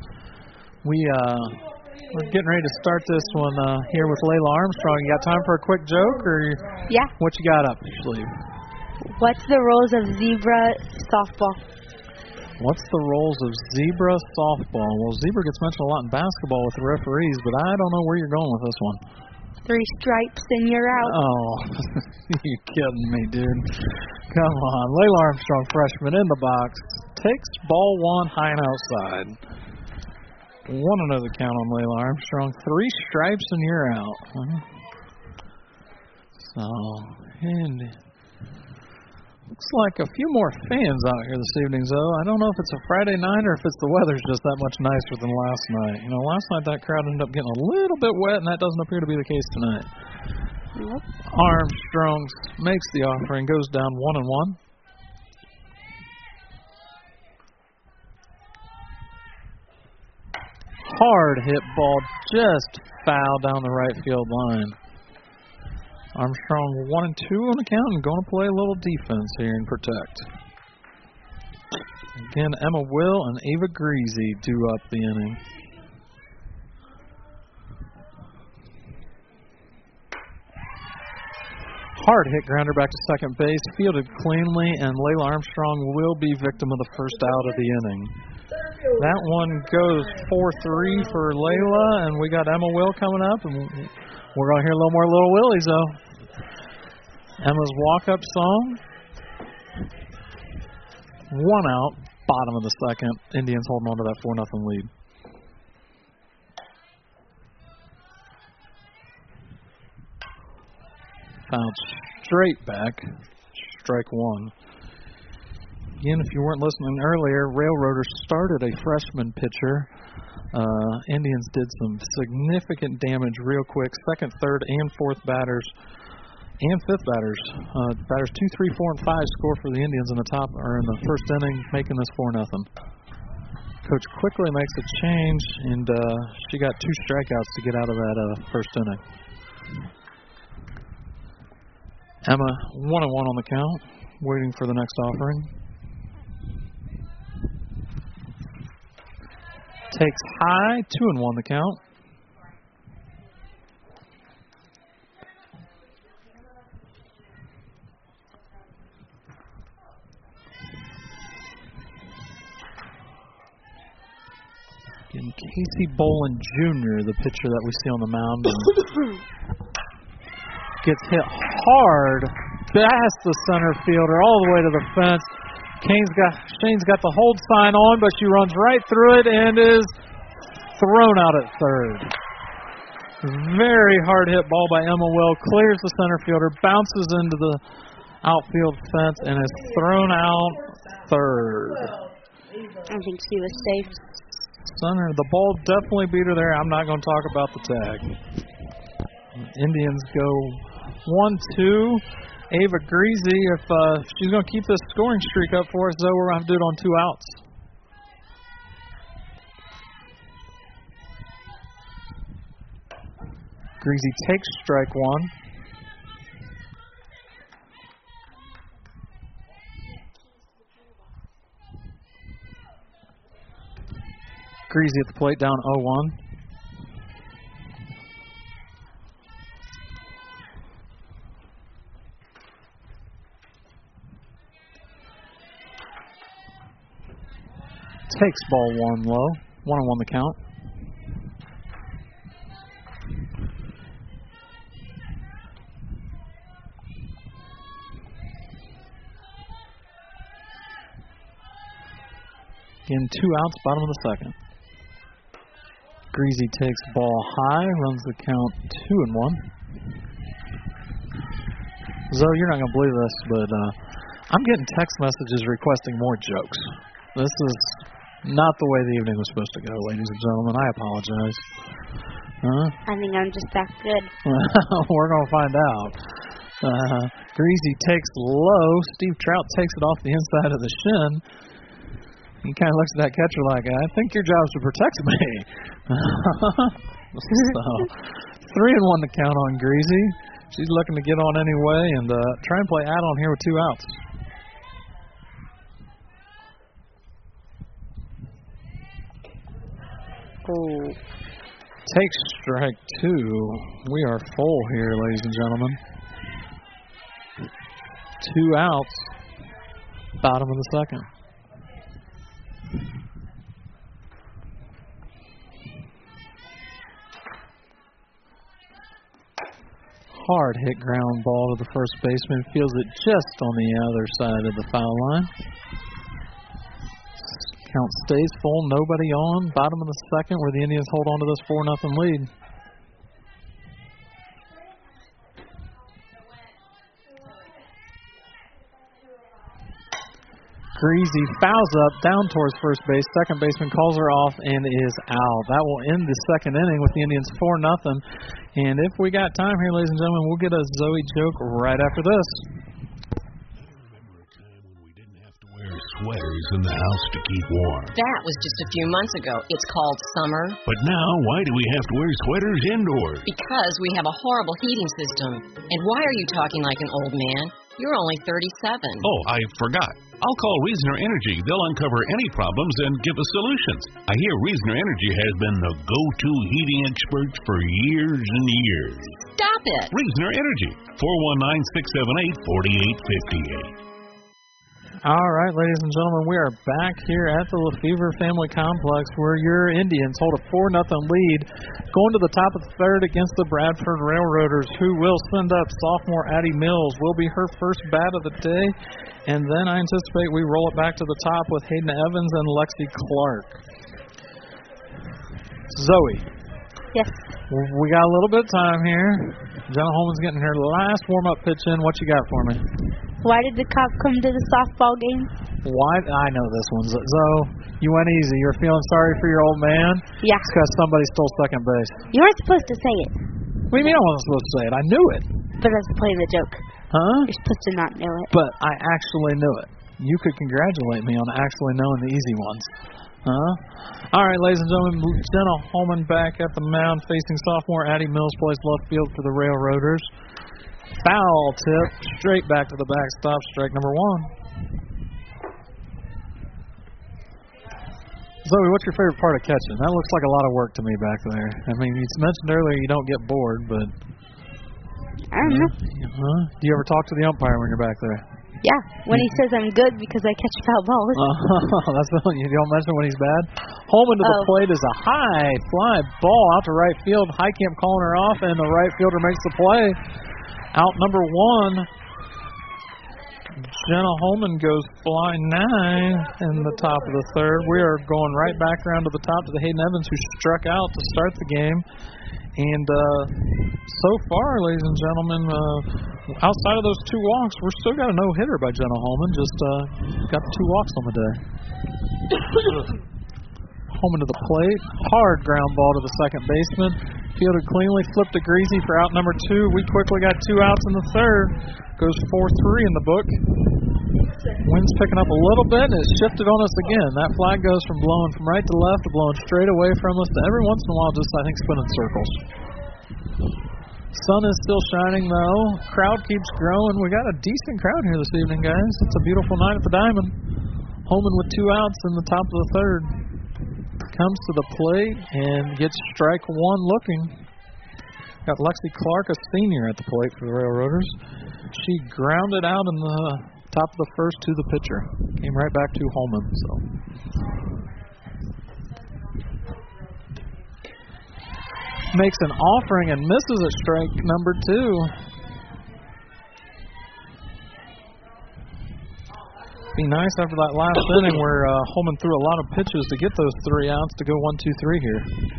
we're getting ready to start this one here with Layla Armstrong. You got time for a quick joke, or yeah? What you got up your sleeve? What's the rules of zebra softball? What's the roles of zebra softball? Well, zebra gets mentioned a lot in basketball with the referees, but I don't know where you're going with this one. 3 stripes and you're out. Oh, you kidding me, dude. Come on. Layla Armstrong, freshman, in the box. Takes ball 1 high and outside. 1-0 the count on Layla Armstrong. 3 stripes and you're out. So, and looks like a few more fans out here this evening, though. I don't know if it's a Friday night or if it's the weather's just that much nicer than last night. Last night that crowd ended up getting a little bit wet, and that doesn't appear to be the case tonight. Nope. Armstrong makes the offer and goes down 1-1. Hard hit ball, just foul down the right field line. Armstrong 1-2 on the count and going to play a little defense here and protect. Again, Emma Will and Ava Greasy do up the inning. Hard hit grounder back to second base, fielded cleanly, and Layla Armstrong will be victim of the first out of the inning. That one goes 4-3 for Layla, and we got Emma Will coming up, and we're going to hear a little more Little Willies, though. Emma's walk-up song. 1 out, bottom of the second. Indians holding on to that 4-0 lead. Fouled straight back. Strike 1. Again, if you weren't listening earlier, Railroaders started a freshman pitcher. Indians did some significant damage real quick. Second, third, and fourth batters, and fifth batters. Batters 2, 3, 4, and 5 score for the Indians in the top or in the first inning, making this 4-0. Coach quickly makes a change, and she got 2 strikeouts to get out of that first inning. Emma 1-1 on the count, waiting for the next offering. Takes high, 2-1 the count. Again, Casey Bolin Jr., the pitcher that we see on the mound, gets hit hard past the center fielder all the way to the fence. Shane's got the hold sign on, but she runs right through it and is thrown out at third. Very hard hit ball by Emma Will. Clears the center fielder, bounces into the outfield fence, and is thrown out third. I think she was safe. Center, the ball definitely beat her there. I'm not going to talk about the tag. Indians go 1-2. Ava Greasy, if she's going to keep this scoring streak up for us, though, we're going to have to do it on 2 outs. Greasy takes strike 1. Greasy at the plate, down 0-1. Takes ball 1 low. 1-1 the count. Again, 2 outs, bottom of the second. Greasy takes ball high, runs the count 2-1. Zoe, you're not going to believe this, but I'm getting text messages requesting more jokes. This is not the way the evening was supposed to go, ladies and gentlemen. I apologize. I think I'm just that good. We're going to find out. Greasy takes low. Steve Trout takes it off the inside of the shin. He kind of looks at that catcher like, I think your job's to protect me. So, 3-1 the count on Greasy. She's looking to get on anyway and try and play add-on here with 2 outs. Oh. Takes strike 2. We are full here, ladies and gentlemen. 2 outs. Bottom of the second. Hard hit ground ball to the first baseman. Feels it just on the other side of the foul line. Count stays full, nobody on. Bottom of the second where the Indians hold on to this 4-0 lead. Greasy fouls up down towards first base. Second baseman calls her off and is out. That will end the second inning with the Indians 4-0. And if we got time here, ladies and gentlemen, we'll get a Zoe joke right after this. Sweaters in the house to keep warm. That was just a few months ago. It's called summer. But now, why do we have to wear sweaters indoors? Because we have a horrible heating system. And why are you talking like an old man? You're only 37. Oh, I forgot. I'll call Reasoner Energy. They'll uncover any problems and give us solutions. I hear Reasoner Energy has been the go-to heating experts for years and years. Stop it. Reasoner Energy, 419-678-4858. All right, ladies and gentlemen, we are back here at the Lefevre Family Complex where your Indians hold a 4-0 lead, going to the top of the third against the Bradford Railroaders, who will send up sophomore Addie Mills. Will be her first bat of the day, and then I anticipate we roll it back to the top with Hayden Evans and Lexi Clark. Zoe. Yes. We got a little bit of time here. Jenna Holman's getting her last warm-up pitch in. What you got for me? Why did the cop come to the softball game? Why? I know this one. Zoe, you went easy. You're feeling sorry for your old man? Yeah. It's because somebody stole second base. You weren't supposed to say it. What do you mean I wasn't supposed to say it? I knew it. But that's playing the joke. Huh? You're supposed to not know it. But I actually knew it. You could congratulate me on actually knowing the easy ones. Huh? All right, ladies and gentlemen, Jenna Holman back at the mound facing sophomore Addie Mills, plays left field for the Railroaders. Foul tip, straight back to the backstop, strike number 1. Zoe, what's your favorite part of catching? That looks like a lot of work to me back there. I mean, you mentioned earlier you don't get bored, but... I don't know. Huh? Do you ever talk to the umpire when you're back there? Yeah, when he says I'm good because I catch foul balls. That's the one. You don't mention when he's bad? Holman to the plate is a high fly ball out to right field. Heitkamp calling her off, and the right fielder makes the play. Out number 1. Jenna Holman goes fly 9 in the top of the third. We are going right back around to the top to the Hayden Evans, who struck out to start the game. And so far, ladies and gentlemen, outside of those 2 walks, we're still got a no-hitter by Jenna Holman. Just got the 2 walks on the day. Holman to the plate. Hard ground ball to the second baseman. Fielded cleanly, flipped to Greasy for out number 2. We quickly got 2 outs in the third. Goes 4-3 in the book. Wind's picking up a little bit, and it's shifted on us again. That flag goes from blowing from right to left to blowing straight away from us to every once in a while just, I think, spinning circles. Sun is still shining, though. Crowd keeps growing. We got a decent crowd here this evening, guys. It's a beautiful night at the Diamond. Holman with 2 outs in the top of the third. Comes to the plate and gets strike 1 looking. Got Lexi Clark, a senior, at the plate for the Railroaders. She grounded out in the top of the first to the pitcher. Came right back to Holman. So makes an offering and misses at strike number 2. Be nice after that last inning where Holman threw a lot of pitches to get those 3 outs to go 1-2-3 here.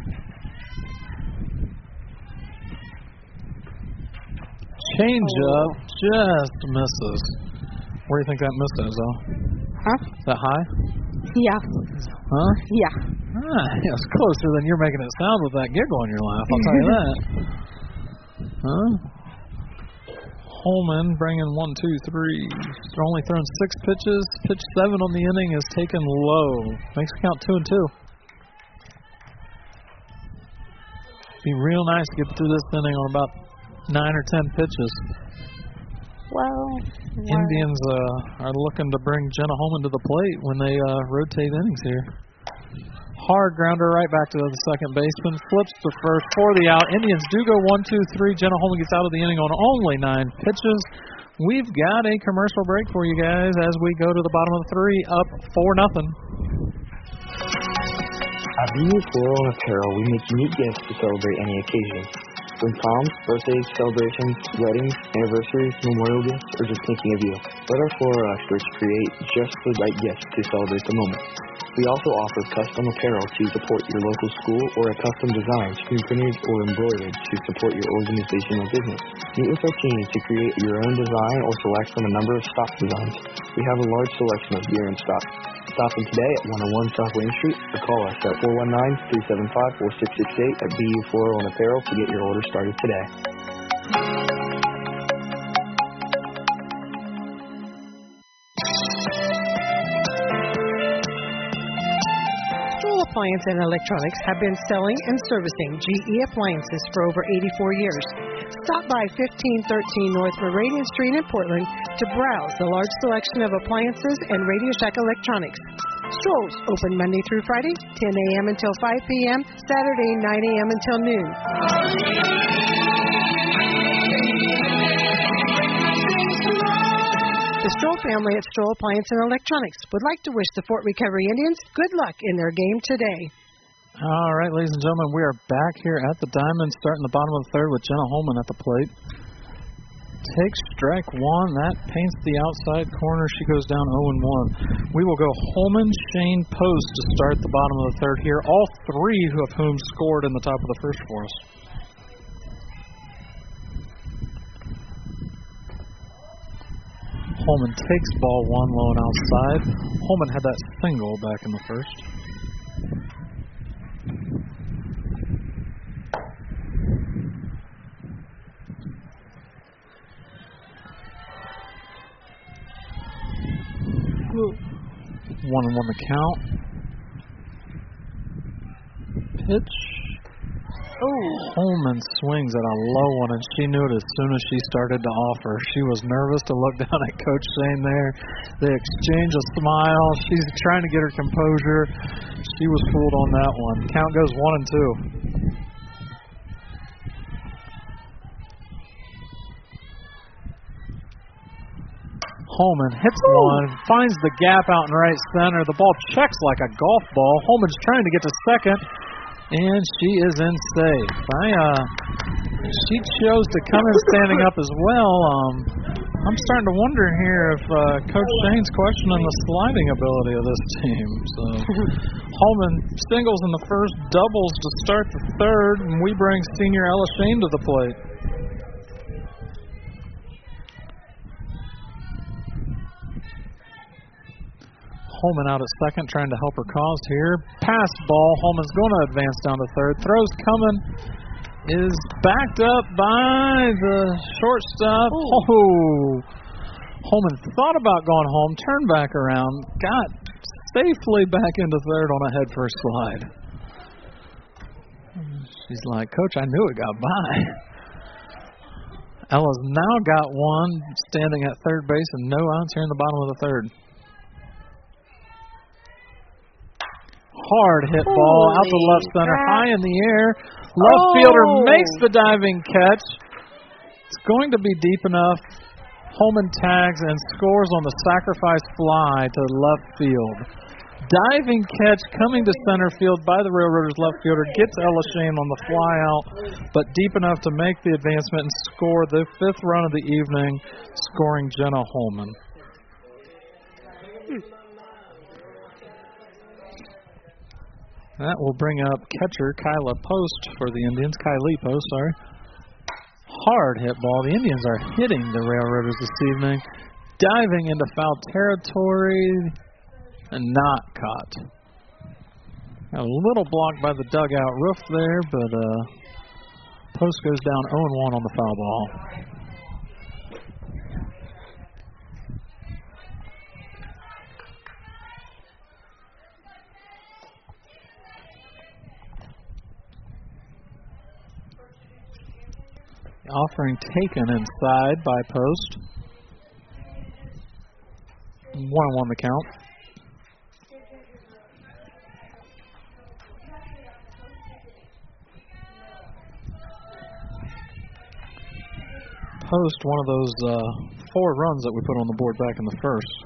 Change-up just misses. Where do you think that missed at, Zoe? Huh? Is that high? Yeah. Huh? Yeah. It's closer than you're making it sound with that giggle on your laugh, I'll tell you that. Huh? Holman bringing 1, 2, 3. They're only throwing 6 pitches. Pitch 7 on the inning is taken low. Makes it count 2-2. Be real nice to get through this inning on about 9 or 10 pitches. Well, Indians are looking to bring Jenna Holman to the plate when they rotate innings here. Hard grounder right back to the second baseman. Flips to first for the out. Indians do go 1-2-3. Jenna Holman gets out of the inning on only 9 pitches. We've got a commercial break for you guys as we go to the bottom of the 3, up 4-0. At BU Floral and Apparel, we make unique gifts to celebrate any occasion. From proms, birthdays, celebrations, weddings, anniversaries, memorial gifts, or just thinking of you. Let our floral experts create just the right gift to celebrate the moment. We also offer custom apparel to support your local school or a custom design, screen printed or embroidered to support your organization or business. Meet with our team to create your own design or select from a number of stock designs. We have a large selection of gear in stock. Stop in today at 101 South Wayne Street or call us at 419-375-4668 at BU Floral and Apparel to get your order started today. Appliance and Electronics have been selling and servicing GE appliances for over 84 years. Stop by 1513 North Meridian Street in Portland to browse the large selection of appliances and Radio Shack electronics. Strolls open Monday through Friday, 10 a.m. until 5 p.m., Saturday 9 a.m. until noon. The Stroll family at Stroll Appliance and Electronics would like to wish the Fort Recovery Indians good luck in their game today. All right, ladies and gentlemen, we are back here at the Diamond, starting the bottom of the 3rd with Jenna Holman at the plate. Takes strike 1. That paints the outside corner. She goes down 0-1. We will go Holman, Shane, Post to start the bottom of the 3rd here, all 3 of whom scored in the top of the 1st for us. Holman takes ball 1 low and outside. Holman had that single back in the 1st. One and 1 the count. Pitch. Holman swings at a low one, and she knew it as soon as she started to offer. She was nervous to look down at Coach Shane there. They exchange a smile. She's trying to get her composure. She was fooled on that one. Count goes 1-2. Holman hits one, finds the gap out in right center. The ball checks like a golf ball. Holman's trying to get to second, and she is in safe. She chose to come in standing up as well. I'm starting to wonder here if Coach Shane's questioning the sliding ability of this team. So Holman singles in the 1st, doubles to start the 3rd, and we bring senior Ella Shane to the plate. Holman out at second, trying to help her cause here. Pass ball. Holman's going to advance down to 3rd. Throws coming. Is backed up by the shortstop. Oh. Holman thought about going home, turned back around, got safely back into 3rd on a head-first slide. She's like, Coach, I knew it got by. Ella's now got one standing at 3rd base and no outs here in the bottom of the 3rd. Hard hit ball out to left center, high in the air. Left fielder makes the diving catch. It's going to be deep enough. Holman tags and scores on the sacrifice fly to left field. Diving catch coming to center field by the Railroaders left fielder. Gets Ella Shane on the fly out, but deep enough to make the advancement and score the 5th run of the evening, scoring Jenna Holman. That will bring up catcher Kylie Post for the Indians. Hard hit ball. The Indians are hitting the Railroaders this evening. Diving into foul territory and not caught. A little blocked by the dugout roof there, but Post goes down 0-1 on the foul ball. Offering taken inside by Post. 1-1 the count. Post, one of those 4 runs that we put on the board back in the first.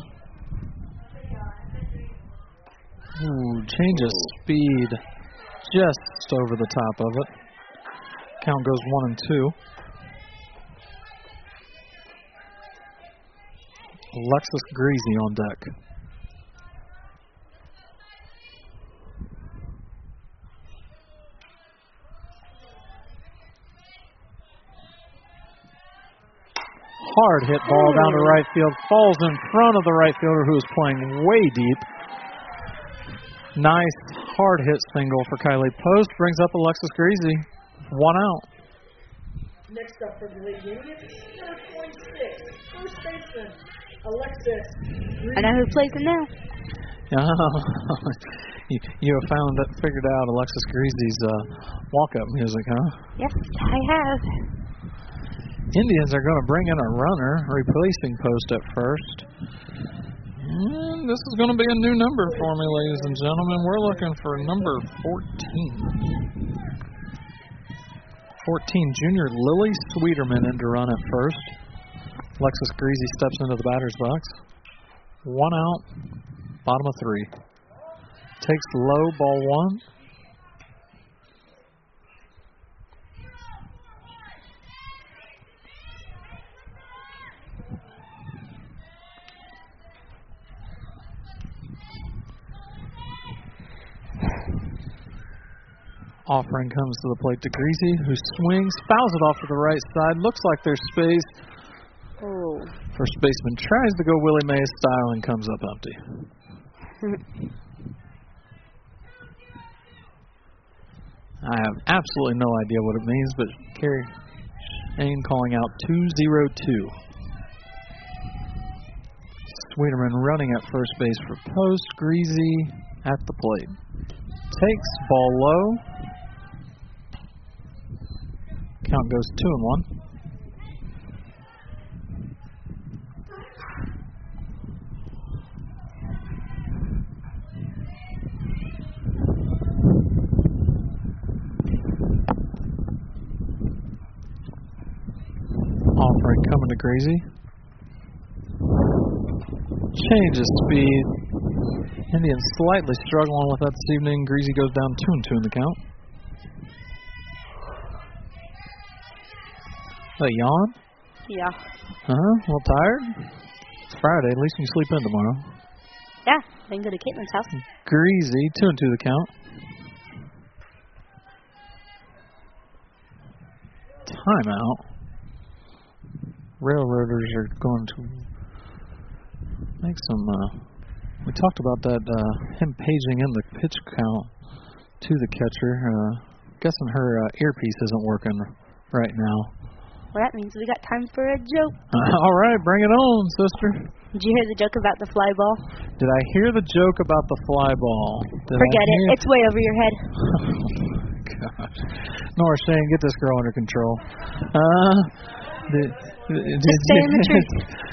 Ooh, change of speed just over the top of it. Count goes 1-2. Alexis Greasy on deck. Hard hit ball down to right field. Falls in front of the right fielder who is playing way deep. Nice hard hit single for Kylie Post. Brings up Alexis Greasy. 1 out. Next up for the Lady Indians, number 26, first baseman, Alexis Greasy. I know who plays it now. You have figured out Alexis Greasy's walk-up music, huh? Yes, I have. Indians are going to bring in a runner, replacing Post at first. And this is going to be a new number for me, ladies and gentlemen. We're looking for number 14. 14, junior Lily Sweeterman in to run at first. Alexis Greasy steps into the batter's box. 1 out, bottom of 3. Takes low, ball 1. Offering comes to the plate to Greasy, who swings, fouls it off to the right side. Looks like there's space. Oh. First baseman tries to go Willie Mays style and comes up empty. I have absolutely no idea what it means, but Carrie Shane calling out 2-0-2. Sweeterman running at first base for Post. Greasy at the plate. Takes ball low. Count goes 2-1. Offering coming to Greasy. Change of speed. Indians slightly struggling with that this evening. Greasy goes down 2-2 in the count. A yawn? Yeah. A little tired? It's Friday. At least you can sleep in tomorrow. Yeah, then go to Caitlin's house. Greasy, 2-2 the count. Timeout. Railroaders are going to make some. We talked about that, him paging in the pitch count to the catcher. Guessing her earpiece isn't working right now. Well, that means we got time for a joke. All right, bring it on, sister. Did you hear the joke about the fly ball? Did I hear the joke about the fly ball? Forget it. It's way over your head. Gosh. Nora Shane, get this girl under control. Just saying the truth.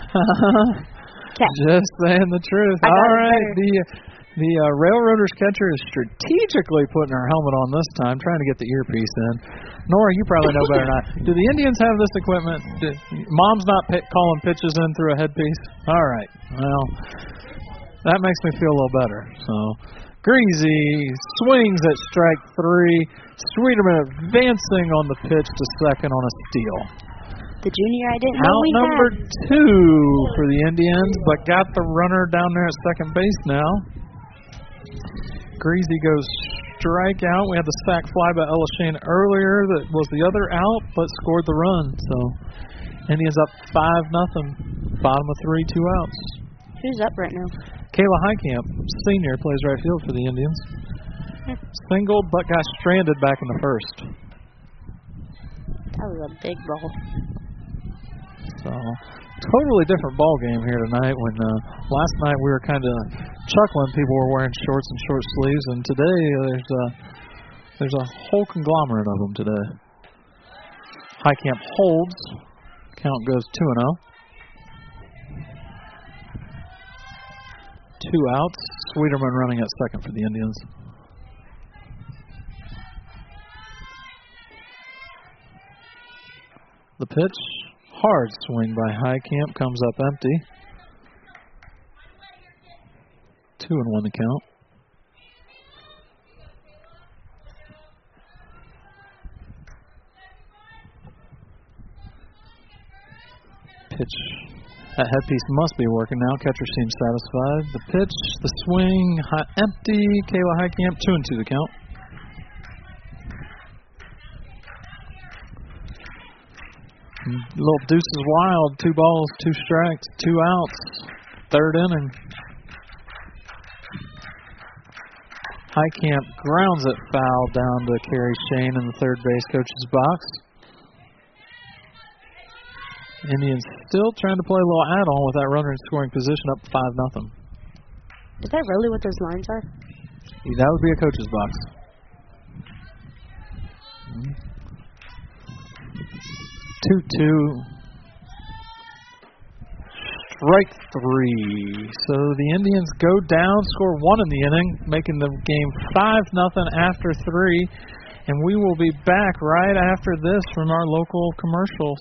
Just saying the truth. All right. The Railroaders catcher is strategically putting her helmet on this time, trying to get the earpiece in. Nora, you probably know better than I. Do the Indians have this equipment? Mom's not calling pitches in through a headpiece? All right. Well, that makes me feel a little better. So, Greasy swings at strike 3. Sweeterman advancing on the pitch to second on a steal. The junior I didn't know we had. Out number 2 for the Indians, but got the runner down there at second base now. Greasy goes strike out. We had the sac fly by Ella Shane earlier. That was the other out, but scored the run. So Indians up 5-0. Bottom of 3, 2 outs. Who's up right now? Kayla Heitkamp, senior, plays right field for the Indians. Singled, but got stranded back in the first. That was a big ball. So, totally different ball game here tonight. When last night we were kind of chuckling, people were wearing shorts and short sleeves, and today there's a whole conglomerate of them today. High Camp holds. Count goes 2-0. 2 outs. Sweeterman running at second for the Indians. The pitch, hard swing by High Camp, comes up empty. 2-1 the count. Pitch. That headpiece must be working now. Catcher seems satisfied. The pitch, the swing, empty. Kayla Highcamp, 2-2 the count. Little deuces wild. 2 balls, 2 strikes, 2 outs. Third inning. Highcamp grounds it foul down to Carrie Shane in the third base coach's box. Indians still trying to play a little add-on with that runner in scoring position, up 5-0. Is that really what those lines are? That would be a coach's box. 2-2. Strike 3. So the Indians go down, score 1 in the inning, making the game 5-0 after 3. And we will be back right after this from our local commercials.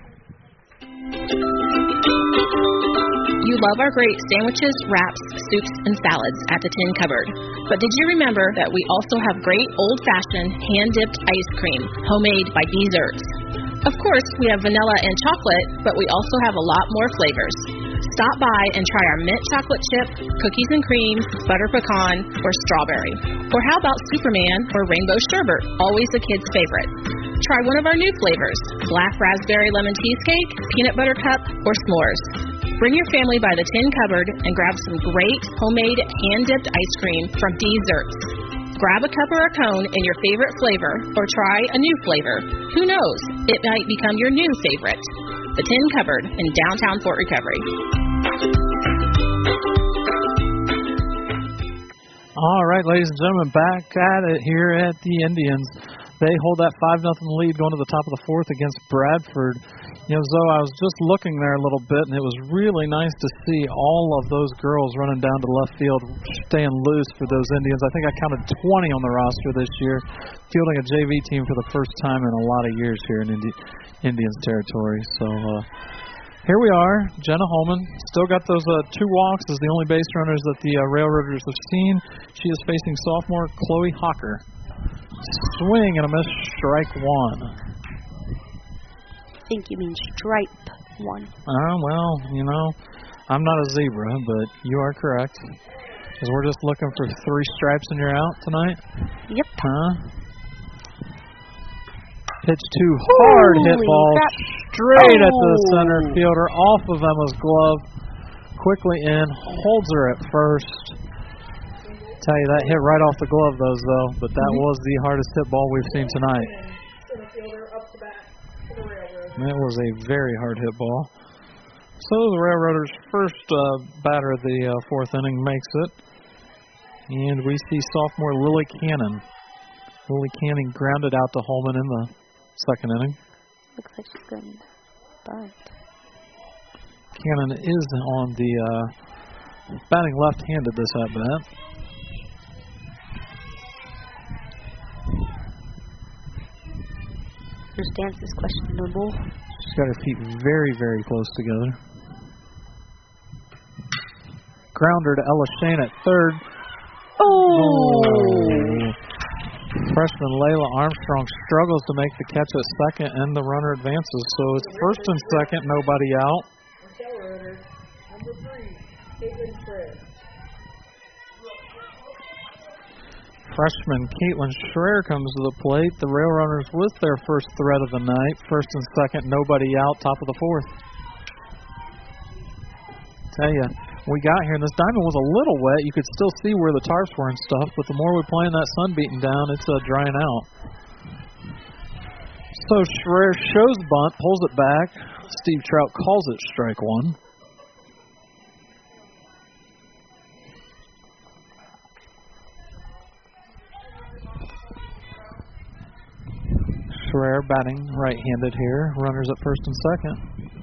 You love our great sandwiches, wraps, soups, and salads at the Tin Cupboard. But did you remember that we also have great old-fashioned hand-dipped ice cream, homemade by Desserts? Of course, we have vanilla and chocolate, but we also have a lot more flavors. Stop by and try our mint chocolate chip, cookies and cream, butter pecan, or strawberry. Or how about Superman or rainbow sherbet, always a kid's favorite. Try one of our new flavors, black raspberry lemon cheesecake, peanut butter cup, or s'mores. Bring your family by the Tin Cupboard and grab some great homemade hand-dipped ice cream from Desserts. Grab a cup or a cone in your favorite flavor, or try a new flavor. Who knows? It might become your new favorite. The Tin Cupboard in downtown Fort Recovery. All right, ladies and gentlemen, back at it here at the Indians. They hold that 5-0 lead going to the top of the fourth against Bradford. You know, Zoe, I was just looking there a little bit, and it was really nice to see all of those girls running down to left field, staying loose for those Indians. I think I counted 20 on the roster this year, fielding a JV team for the first time in a lot of years here in Indians territory. So here we are, Jenna Holman. Still got those 2 walks as the only base runners that the Railroaders have seen. She is facing sophomore Chloe Hawker. Swing and a miss, strike 1. I think you mean stripe 1. Well, you know, I'm not a zebra, but you are correct. Because we're just looking for 3 stripes and you're out tonight? Yep. Pitch 2, hard hit ball straight at the center Oh. fielder, off of Emma's glove. Quickly in, holds her at first. Tell you, that hit right off the glove, though, but that was the hardest hit ball we've seen tonight. That was a very hard hit ball. So the Railroaders' first batter of the fourth inning makes it. And we see sophomore Lily Cannon. Lily Cannon grounded out to Holman in the second inning. Looks like she's going to bunt. Cannon is on the batting left-handed this at-bat. Her stance is questionable. She's got her feet very, very close together. Grounder to Ella Shane at third. Oh! Freshman Layla Armstrong struggles to make the catch at second, and the runner advances. So it's first and second, nobody out. Number 3, Caitlin Schreier. Freshman Caitlin Schreier comes to the plate. The Railrunners with their first threat of the night. First and second, nobody out, top of the fourth. Tell you, we got here, and this diamond was a little wet. You could still see where the tarps were and stuff, but the more we play in that sun beating down, it's drying out. So Schreier shows bunt, pulls it back. Steve Trout calls it strike 1. Schreier batting right-handed here. Runners at first and second.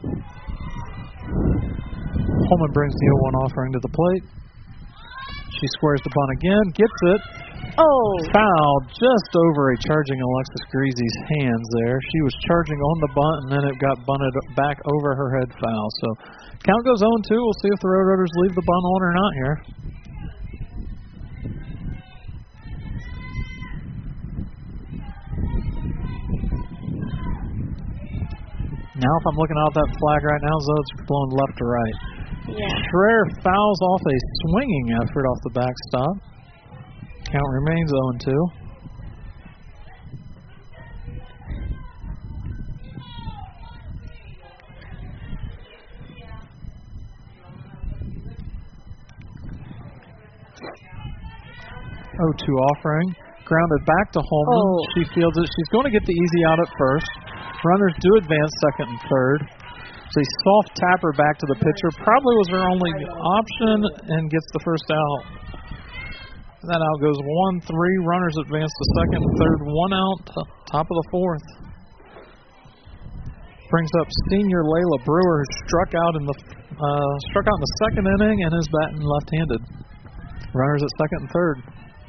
Holman brings the 0-1 offering to the plate. She squares the bunt again, gets it. Oh! Foul just over a charging Alexis Greasy's hands there. She was charging on the bunt, and then it got bunted back over her head, foul. So count goes 0-2. We'll see if the Railroaders leave the bunt on or not here. Now if I'm looking out that flag right now, Zoe, it's blowing left to right. Yeah. Schreier fouls off a swinging effort off the backstop. Count remains 0-2. Offering. Grounded back to Holman. Oh. She fields it. She's going to get the easy out at first. Runners do advance second and third. So a soft tapper back to the pitcher. Probably was her only option and gets the first out. That out goes 1-3. Runners advance to second and third. One out, top of the fourth. Brings up senior Layla Brewer, who struck out in the second inning and is batting left-handed. Runners at second and third.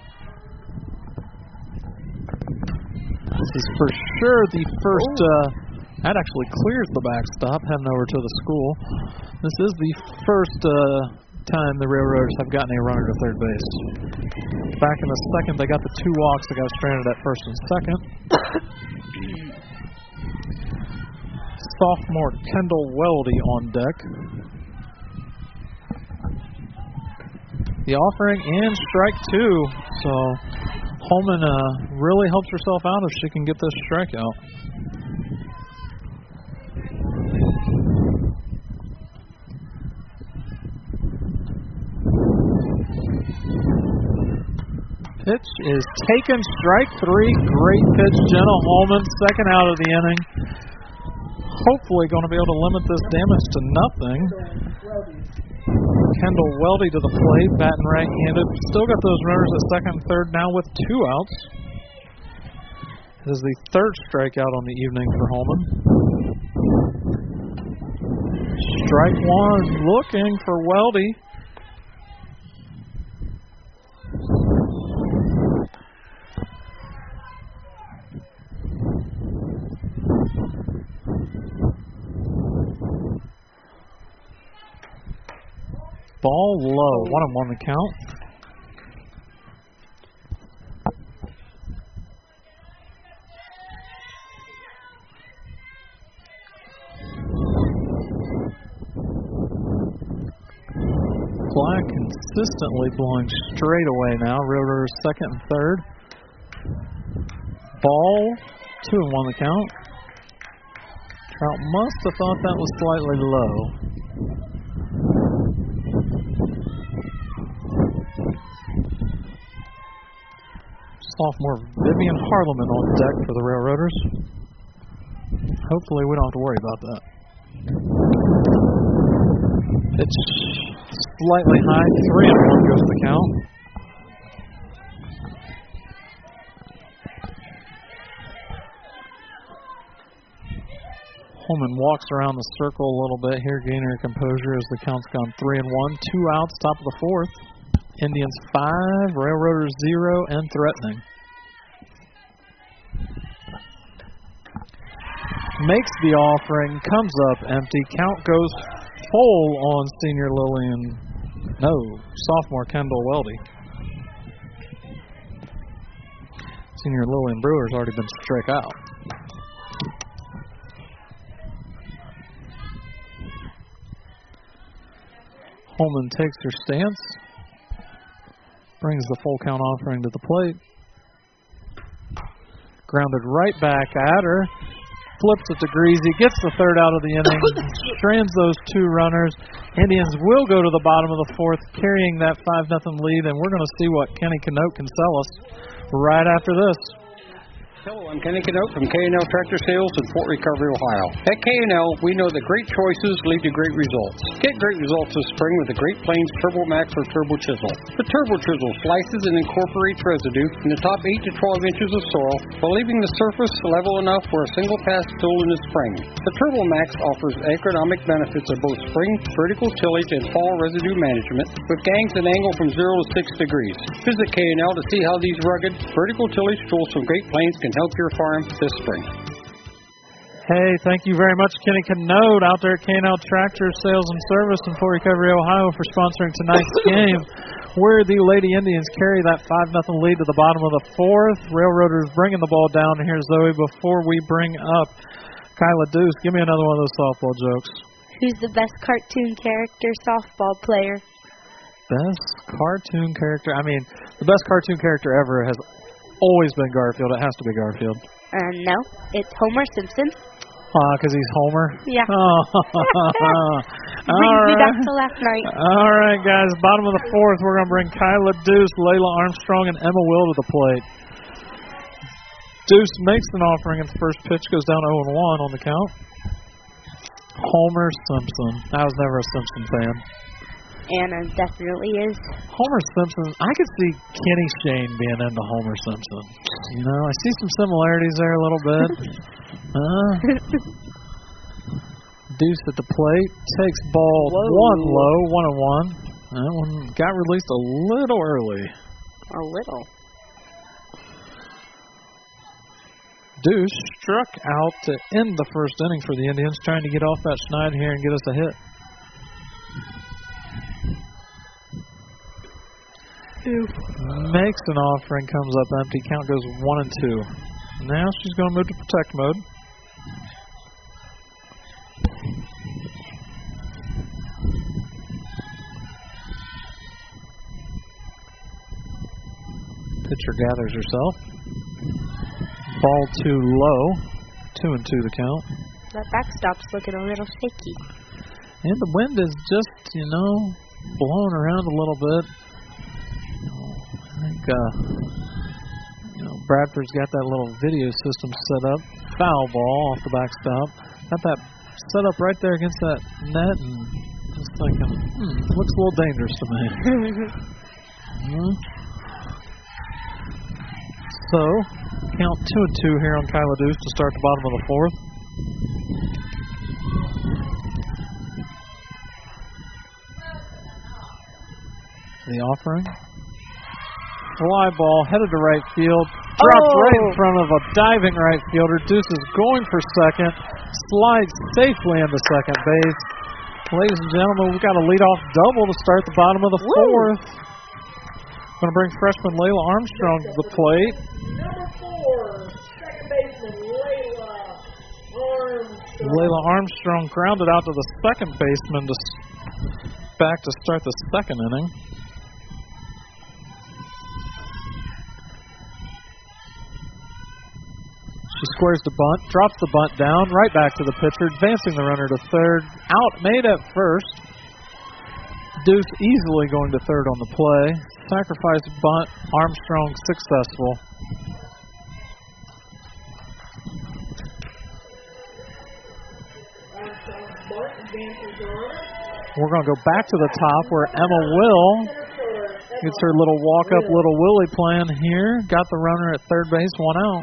This is for sure the first. That actually clears the backstop, heading over to the school. This is the first time the Railroaders have gotten a runner to third base. Back in the second, they got the 2 walks. They got stranded at first and second. Sophomore Kendall Weldy on deck. The offering and strike 2. So Holman really helps herself out if she can get this strikeout. Pitch is taken, strike 3. Great pitch, Jenna Holman, second out of the inning. Hopefully going to be able to limit this damage to nothing. Kendall Weldy to the plate, batting right-handed. Still got those runners at second and third now with 2 outs. This is the third strikeout on the evening for Holman. Strike 1, looking for Weldy. Ball low, 1-1 the count. Flag consistently blowing straight away now. Railroaders second and third. Ball, 2-1 the count. Trout must have thought that was slightly low. Sophomore Vivian Harleman on deck for the Railroaders. Hopefully we don't have to worry about that. Pitch slightly high, 3-1 goes the count. Holman walks around the circle a little bit here, gaining her composure as the count's gone 3-1. 2 outs, top of the fourth. Indians 5, Railroaders 0, and threatening. Makes the offering, comes up empty. Count goes full on senior sophomore Kendall Weldy. Senior Lillian Brewer's already been struck out. Holman takes her stance. Brings the full count offering to the plate. Grounded right back at her. Flips it to Greasy. Gets the third out of the inning. Strands those 2 runners. Indians will go to the bottom of the fourth, carrying that 5-0 lead, and we're going to see what Kenny Canote can sell us right after this. Hello, I'm Kenny Canote from K&L Tractor Sales in Fort Recovery, Ohio. At K&L, we know that great choices lead to great results. Get great results this spring with the Great Plains Turbo Max or Turbo Chisel. The Turbo Chisel slices and incorporates residue in the top 8 to 12 inches of soil while leaving the surface level enough for a single pass tool in the spring. The Turbo Max offers agronomic benefits of both spring, vertical tillage, and fall residue management with gangs that angle from 0 to 6 degrees. Visit K&L to see how these rugged vertical tillage tools from Great Plains can help your farm this spring. Hey, thank you very much, Kenny Canote, out there at K&L Tractor Sales and Service in Fort Recovery, Ohio, for sponsoring tonight's game, where the Lady Indians carry that 5-0 lead to the bottom of the fourth. Railroaders bringing the ball down here, Zoe. Before we bring up Kyla Deuce, give me another one of those softball jokes. Who's the best cartoon character softball player? Best cartoon character? I mean, the best cartoon character ever has always been Garfield. It has to be Garfield. No, it's Homer Simpson. Because he's Homer? Yeah. Brings me back to last night. All right, guys. Bottom of the fourth, we're going to bring Kyla Deuce, Layla Armstrong, and Emma Will to the plate. Deuce makes an offering, and the first pitch goes down 0-1 on the count. Homer Simpson. I was never a Simpson fan. Anna definitely is. Homer Simpson, I could see Kenny Shane being into Homer Simpson. You know, I see some similarities there a little bit. Deuce at the plate, takes ball one low, 1-1. That one got released a little early. A little. Deuce struck out to end the first inning for the Indians, trying to get off that schneid here and get us a hit. Makes an offering, comes up empty. Count goes 1-2. Now she's going to move to protect mode. Pitcher gathers herself. Ball too low. 2-2 the count. That backstop's looking a little shaky. And the wind is just, blowing around a little bit. I think, Bradford's got that little video system set up. Foul ball off the backstop. Got that set up right there against that net, and just thinking, looks a little dangerous to me. So, count 2-2 here on Kyla Deuce to start the bottom of the fourth. The offering. Fly ball headed to right field. Dropped right in front of a diving right fielder. Deuce is going for second. Slides safely into second base. Ladies and gentlemen, we've got a leadoff double to start the bottom of the fourth. Going to bring freshman Layla Armstrong to the plate. Number 4, second baseman Layla Armstrong. Layla Armstrong grounded out to the second baseman back to start the second inning. She squares the bunt, drops the bunt down, right back to the pitcher, advancing the runner to third. Out, made at first. Deuce easily going to third on the play. Sacrifice bunt, Armstrong successful. We're going to go back to the top where Emma Will gets her little walk-up Little Willie plan here. Got the runner at third base, 1 out.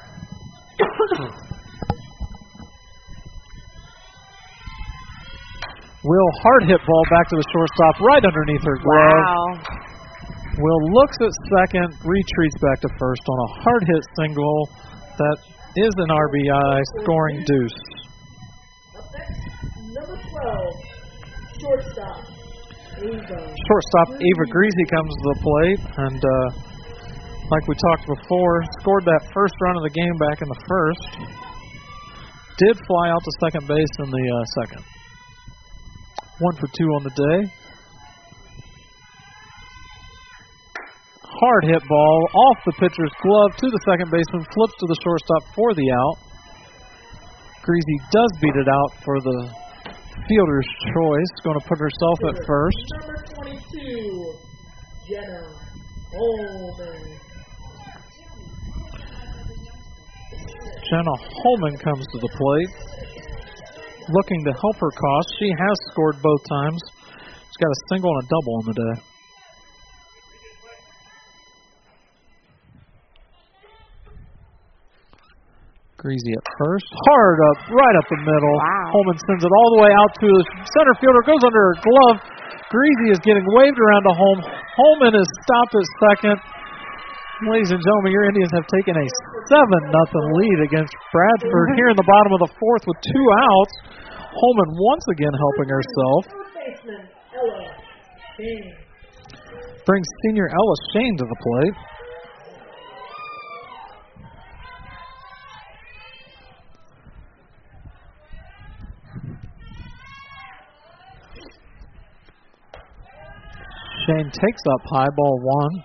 Will hard hit ball back to the shortstop right underneath her glove. Wow. Will looks at second, retreats back to first on a hard hit single that is an RBI, scoring Deuce. Up next, number 12, shortstop Eva. Shortstop Eva Greasy comes to the plate, and like we talked before, scored that first run of the game back in the first. Did fly out to second base in the second. 1 for 2 on the day. Hard hit ball off the pitcher's glove to the second baseman, flips to the shortstop for the out. Greasy does beat it out for the fielder's choice. Going to put herself at first. Number 22, Jenna Holman. Jenna Holman comes to the plate, looking to help her cause. She has scored both times. She's got a single and a double on the day. Greasy at first. Hard up, right up the middle. Wow. Holman sends it all the way out to the center fielder. Goes under her glove. Greasy is getting waved around to home. Holman is stopped at second. Ladies and gentlemen, your Indians have taken a 7-0 lead against Bradford here in the bottom of the fourth with 2 outs. Holman once again helping herself. Brings senior Ella Shane to the plate. Shane takes up high, ball 1.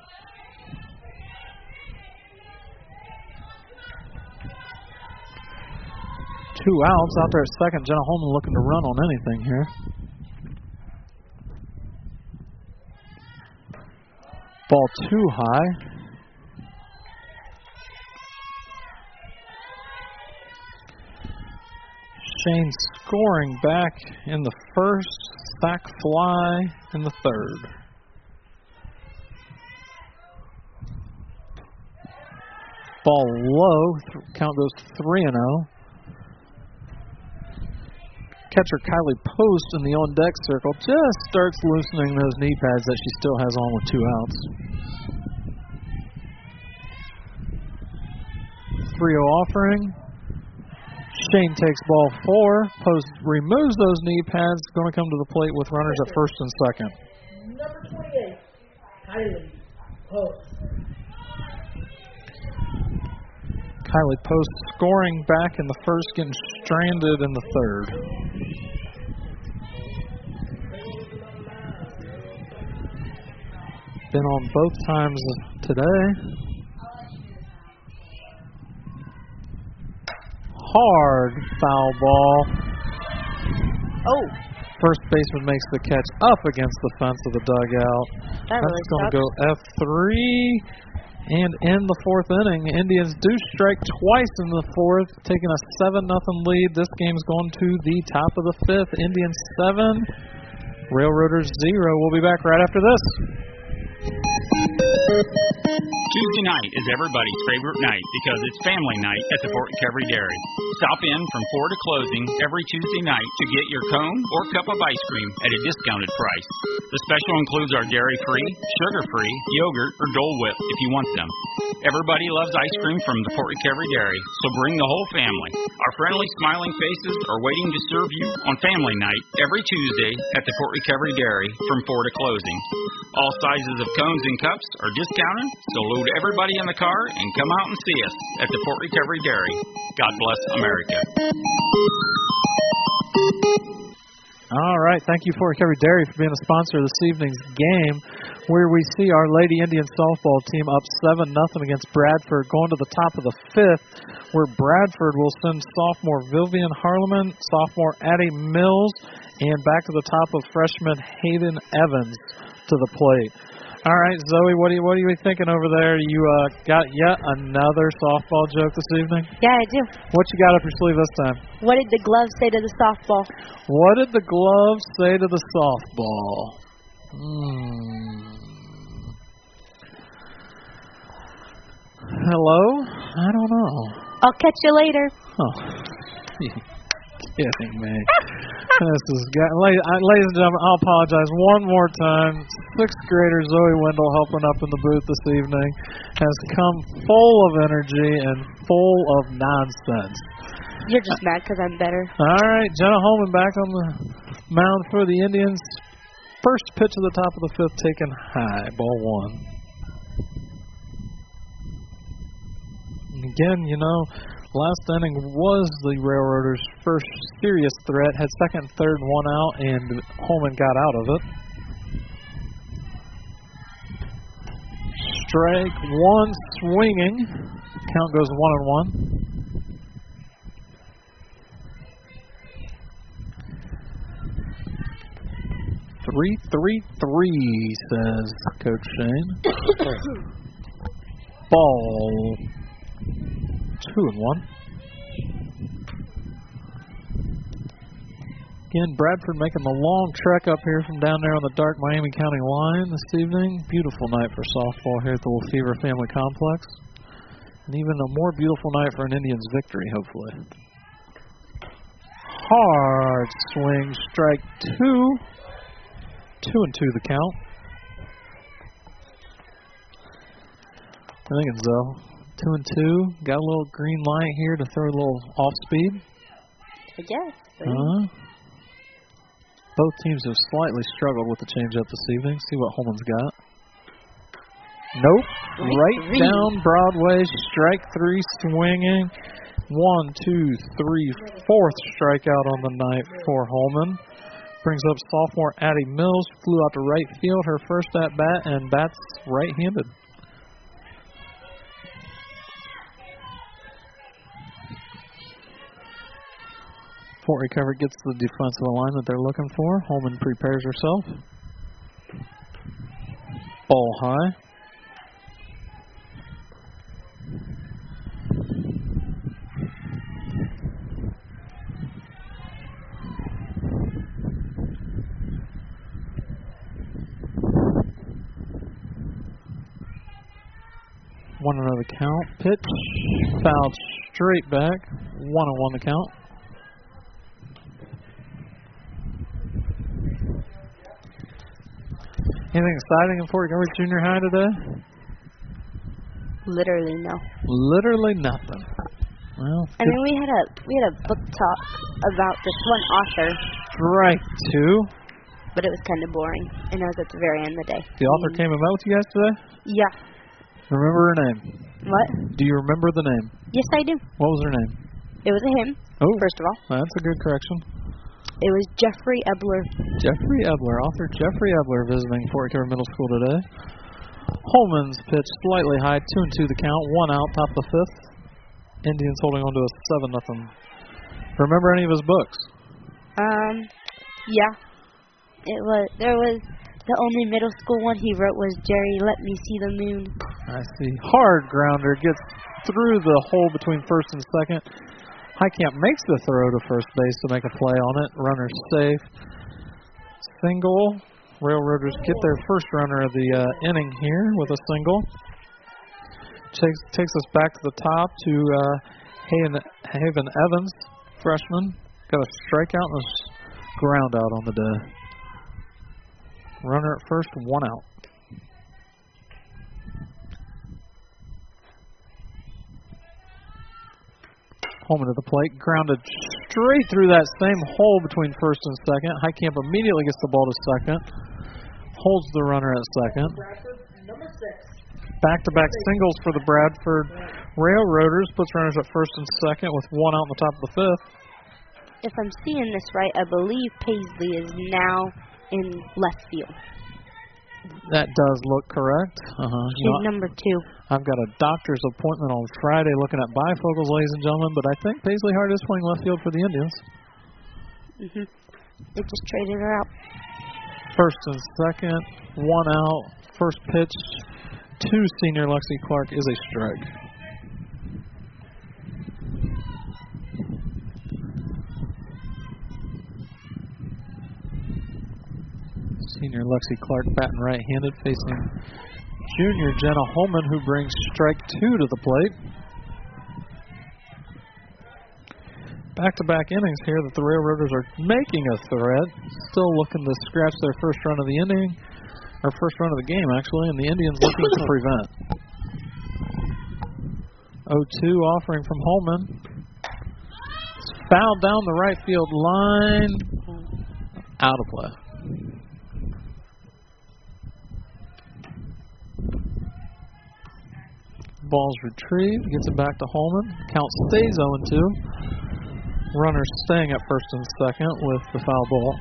Two outs out there at second. Jenna Holman looking to run on anything here. Ball 2 high. Shane scoring back in the first, sac fly in the third. Ball low, count goes 3-0. Catcher Kylie Post in the on-deck circle just starts loosening those knee pads that she still has on with 2 outs. 3-0 offering. Shane takes ball 4. Post removes those knee pads. Going to come to the plate with runners at first and second. Number 28, Kylie Post. Kylie Post scoring back in the first, getting stranded in the third. Been on both times today. Hard foul ball. Oh. First baseman makes the catch up against the fence of the dugout. That's going to go F3. And in the fourth inning, Indians do strike twice in the fourth, taking a 7-0 lead. This game's going to the top of the fifth. Indians 7, Railroaders 0. We'll be back right after this. Tuesday night is everybody's favorite night because it's family night at the Fort McCavery Dairy. Stop in from 4 to closing every Tuesday night to get your cone or cup of ice cream at a discounted price. The special includes our dairy-free, sugar-free, yogurt, or Dole Whip if you want them. Everybody loves ice cream from the Fort McCavery Dairy, so bring the whole family. Our friendly, smiling faces are waiting to serve you on family night every Tuesday at the Fort McCavery Dairy from 4 to closing. All sizes of cones and cups are discounted, so load everybody in the car and come out and see us at the Fort McCavery Dairy. God bless America. All right, thank you, Fort McCavery Dairy, for being a sponsor of this evening's game, where we see our Lady Indian softball team up 7-0 against Bradford, going to the top of the fifth, where Bradford will send sophomore Vivian Harleman, sophomore Addie Mills, and back to the top of freshman Hayden Evans to the plate. All right, Zoe, what are you thinking over there? You got yet another softball joke this evening? Yeah, I do. What you got up your sleeve this time? What did the glove say to the softball? What did the glove say to the softball? Hello? I don't know. I'll catch you later. Oh, you kidding me? This is ladies and gentlemen, I'll apologize one more time. 6th grader Zoe Wendell, helping up in the booth this evening, has come full of energy and full of nonsense. You're just mad because I'm better. All right, Jenna Holman back on the mound for the Indians. First pitch of the top of the fifth taken high, ball 1. And again, you know, last inning was the Railroaders' first serious threat. Had second, third, and 1 out, and Holman got out of it. Strike 1 swinging. Count goes 1-1. "3-3-3," says Coach Shane. Ball 2-1. Again, Bradford making the long trek up here from down there on the dark Miami County line this evening. Beautiful night for softball here at the Lefevre Family Complex. And even a more beautiful night for an Indians victory, hopefully. Hard swing, strike 2. 2-2 the count. I think it's 2-2. Got a little green light here to throw a little off speed. I guess. Both teams have slightly struggled with the changeup this evening. See what Holman's got. Nope. Right down Broadway. Strike 3 swinging. 1, 2, 3, 4th strikeout on the night for Holman. Brings up sophomore Addie Mills. Flew out to right field. Her first at bat, and bats right-handed. Fort Recovery gets the defensive alignment they're looking for. Holman prepares herself. Ball high. One another count. Pitch. Fouled straight back. 1-1 the count. Anything exciting in Fort Recovery Junior High today? Literally no. Literally nothing. Well, I mean, we had a book talk about this one author. Strike 2. But it was kind of boring, and it was at the very end of the day. The author came and met with you guys today? Yeah. Remember her name? What? Do you remember the name? Yes, I do. What was her name? It was a him. Oh, first of all. That's a good correction. It was Jeffrey Ebler. Jeffrey Ebler, author Jeffrey Ebler visiting Fort Recovery Middle School today. Holman's pitch slightly high, 2-2 the count, 1 out, top of the 5th. Indians holding on to a 7-0. Remember any of his books? Yeah. There was the only middle school one he wrote was Jerry, Let Me See the Moon. I see. Hard grounder gets through the hole between first and second. Highcamp makes the throw to first base to make a play on it. Runner safe. Single. Railroaders get their first runner of the inning here with a single. Takes us back to the top to Haven Evans, freshman. Got a strikeout and a ground out on the day. Runner at first, 1 out. Holman to the plate, grounded straight through that same hole between first and second. Highcamp immediately gets the ball to second. Holds the runner at second. Back-to-back singles for the Bradford Railroaders. Puts runners at first and second with 1 out on the top of the 5th. If I'm seeing this right, I believe Paisley is now in left field. That does look correct. She's number 2. I've got a doctor's appointment on Friday looking at bifocals, ladies and gentlemen, but I think Paisley Hart is playing left field for the Indians. They just traded her out. First and second, 1 out. First pitch to senior Lexi Clark is a strike. Senior Lexi Clark batting right-handed, facing junior Jenna Holman, who brings strike 2 to the plate. Back-to-back innings here that the Railroaders are making a threat. Still looking to scratch their first run of the inning, or first run of the game, actually, and the Indians looking to prevent. 0-2 offering from Holman. It's fouled down the right field line. Out of play. Ball's retrieved, gets it back to Holman. Count stays 0-2. Runner staying at first and second with the foul ball.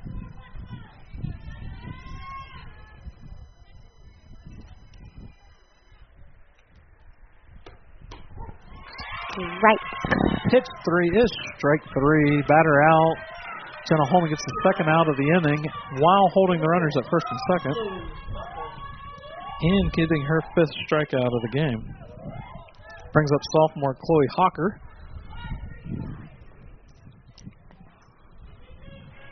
Right. Pitch 3 is strike 3. Batter out. Jenna Holman gets the second out of the inning while holding the runners at first and second. And getting her 5th strikeout of the game. Brings up sophomore Chloe Hawker.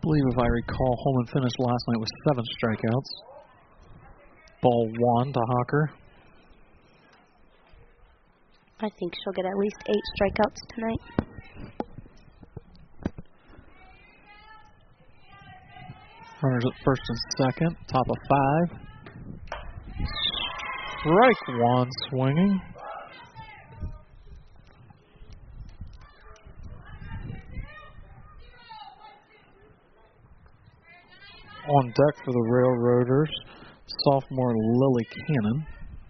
believe if I recall, Holman finished last night with 7 strikeouts. Ball 1 to Hawker. I think she'll get at least 8 strikeouts tonight. Runners at first and second, top of 5. Strike 1 swinging. On deck for the Railroaders, sophomore Lily Cannon.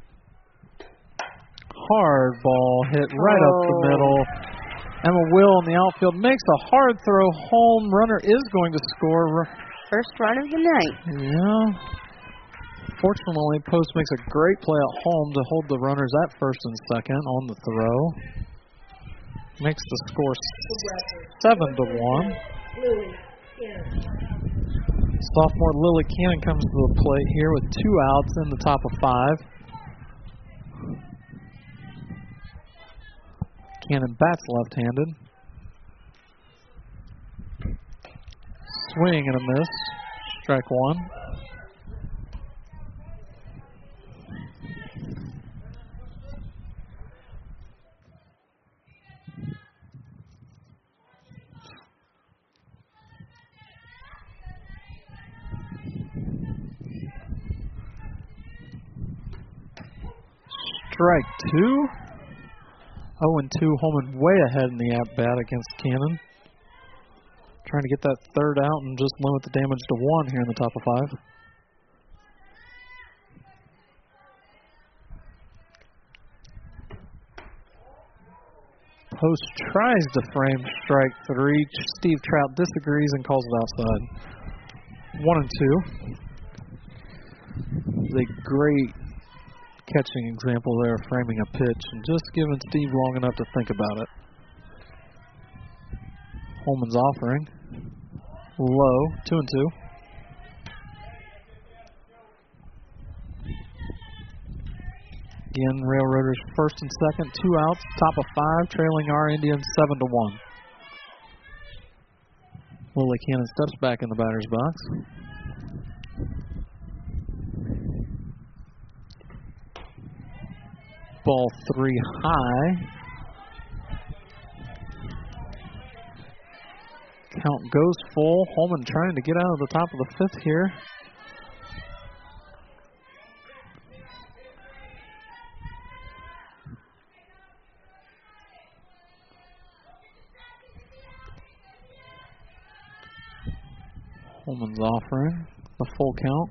Hard ball hit right up the middle. Emma Will in the outfield makes a hard throw home. Runner is going to score. First run of the night. Yeah. Fortunately, Post makes a great play at home to hold the runners at first and second on the throw. Makes the score 7-1. Sophomore Lily Cannon comes to the plate here with 2 outs in the top of 5. Cannon bats left-handed. Swing and a miss. Strike 1. Strike 2. 0-2. Holman way ahead in the at-bat against Cannon. Trying to get that third out and just limit the damage to 1 here in the top of 5. Post tries to frame strike 3. Steve Trout disagrees and calls it outside. 1-2. The great catching example there of framing a pitch and just giving Steve long enough to think about it. Holman's offering. Low, 2-2. Again, Railroaders first and second, 2 outs, top of 5, trailing our Indians 7-1. Lily Cannon steps back in the batter's box. Ball 3 high. Count goes full. Holman trying to get out of the top of the 5th here. Holman's offering the full count.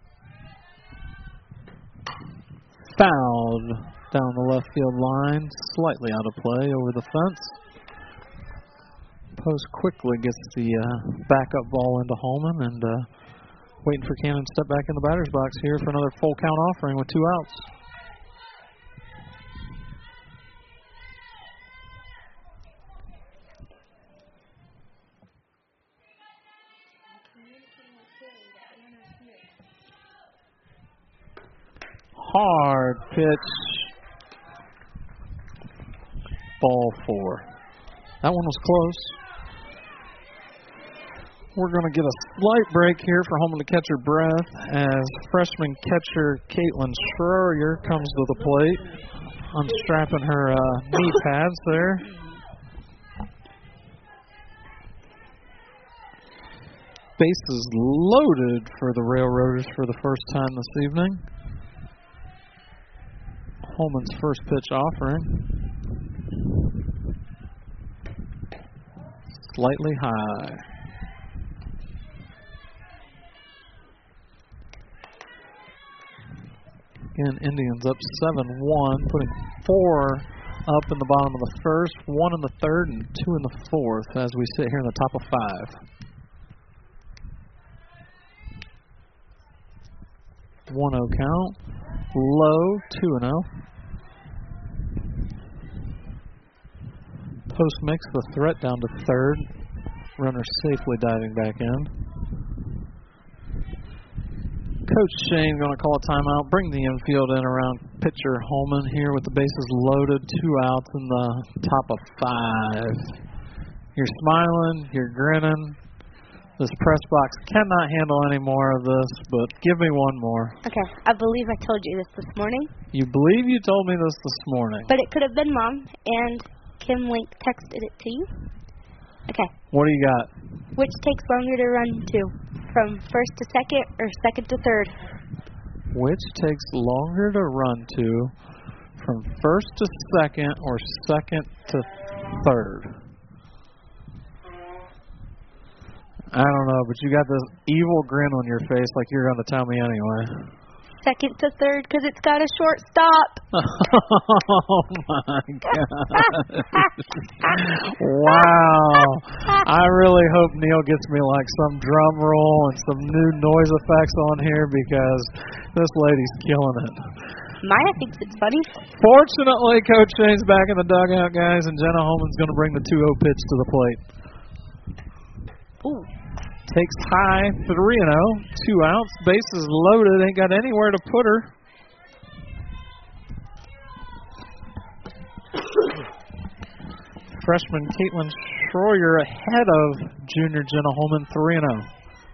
Fouled down the left field line, slightly out of play over the fence. Post quickly gets the backup ball into Holman and waiting for Cannon to step back in the batter's box here for another full count offering with 2 outs. Hard pitch. Ball 4. That one was close. We're going to get a slight break here for Holman to catch her breath as freshman catcher Caitlin Schroer comes to the plate, unstrapping her knee pads there. Bases loaded for the Railroaders for the first time this evening. Holman's first pitch offering. Slightly high. Again, Indians up 7-1, putting 4 up in the bottom of the first, 1 in the third, and 2 in the fourth as we sit here in the top of 5. 1-0 count. Low, 2-0. Post makes the threat down to third. Runner safely diving back in. Coach Shane going to call a timeout. Bring the infield in around pitcher Holman here with the bases loaded. 2 outs in the top of 5. You're smiling. You're grinning. This press box cannot handle any more of this, but give me one more. Okay, I believe I told you this morning. You believe you told me this morning. But it could have been Mom, and Kim Link texted it to you. Okay. What do you got? Which takes longer to run to? From first to second or second to third? Which takes longer to run to? From first to second or second to third? I don't know, but you got this evil grin on your face like you're going to tell me anyway. Second to third because it's got a short stop. Oh, my God. Wow. I really hope Neil gets me like some drum roll and some new noise effects on here because this lady's killing it. Maya thinks it's funny. Fortunately, Coach Shane's back in the dugout, guys, and Jenna Holman's going to bring the 2-0 pitch to the plate. Ooh. Takes high, 3-0, 2 outs, bases loaded, ain't got anywhere to put her. Freshman Caitlin Schroyer ahead of junior Jenna Holman, 3-0.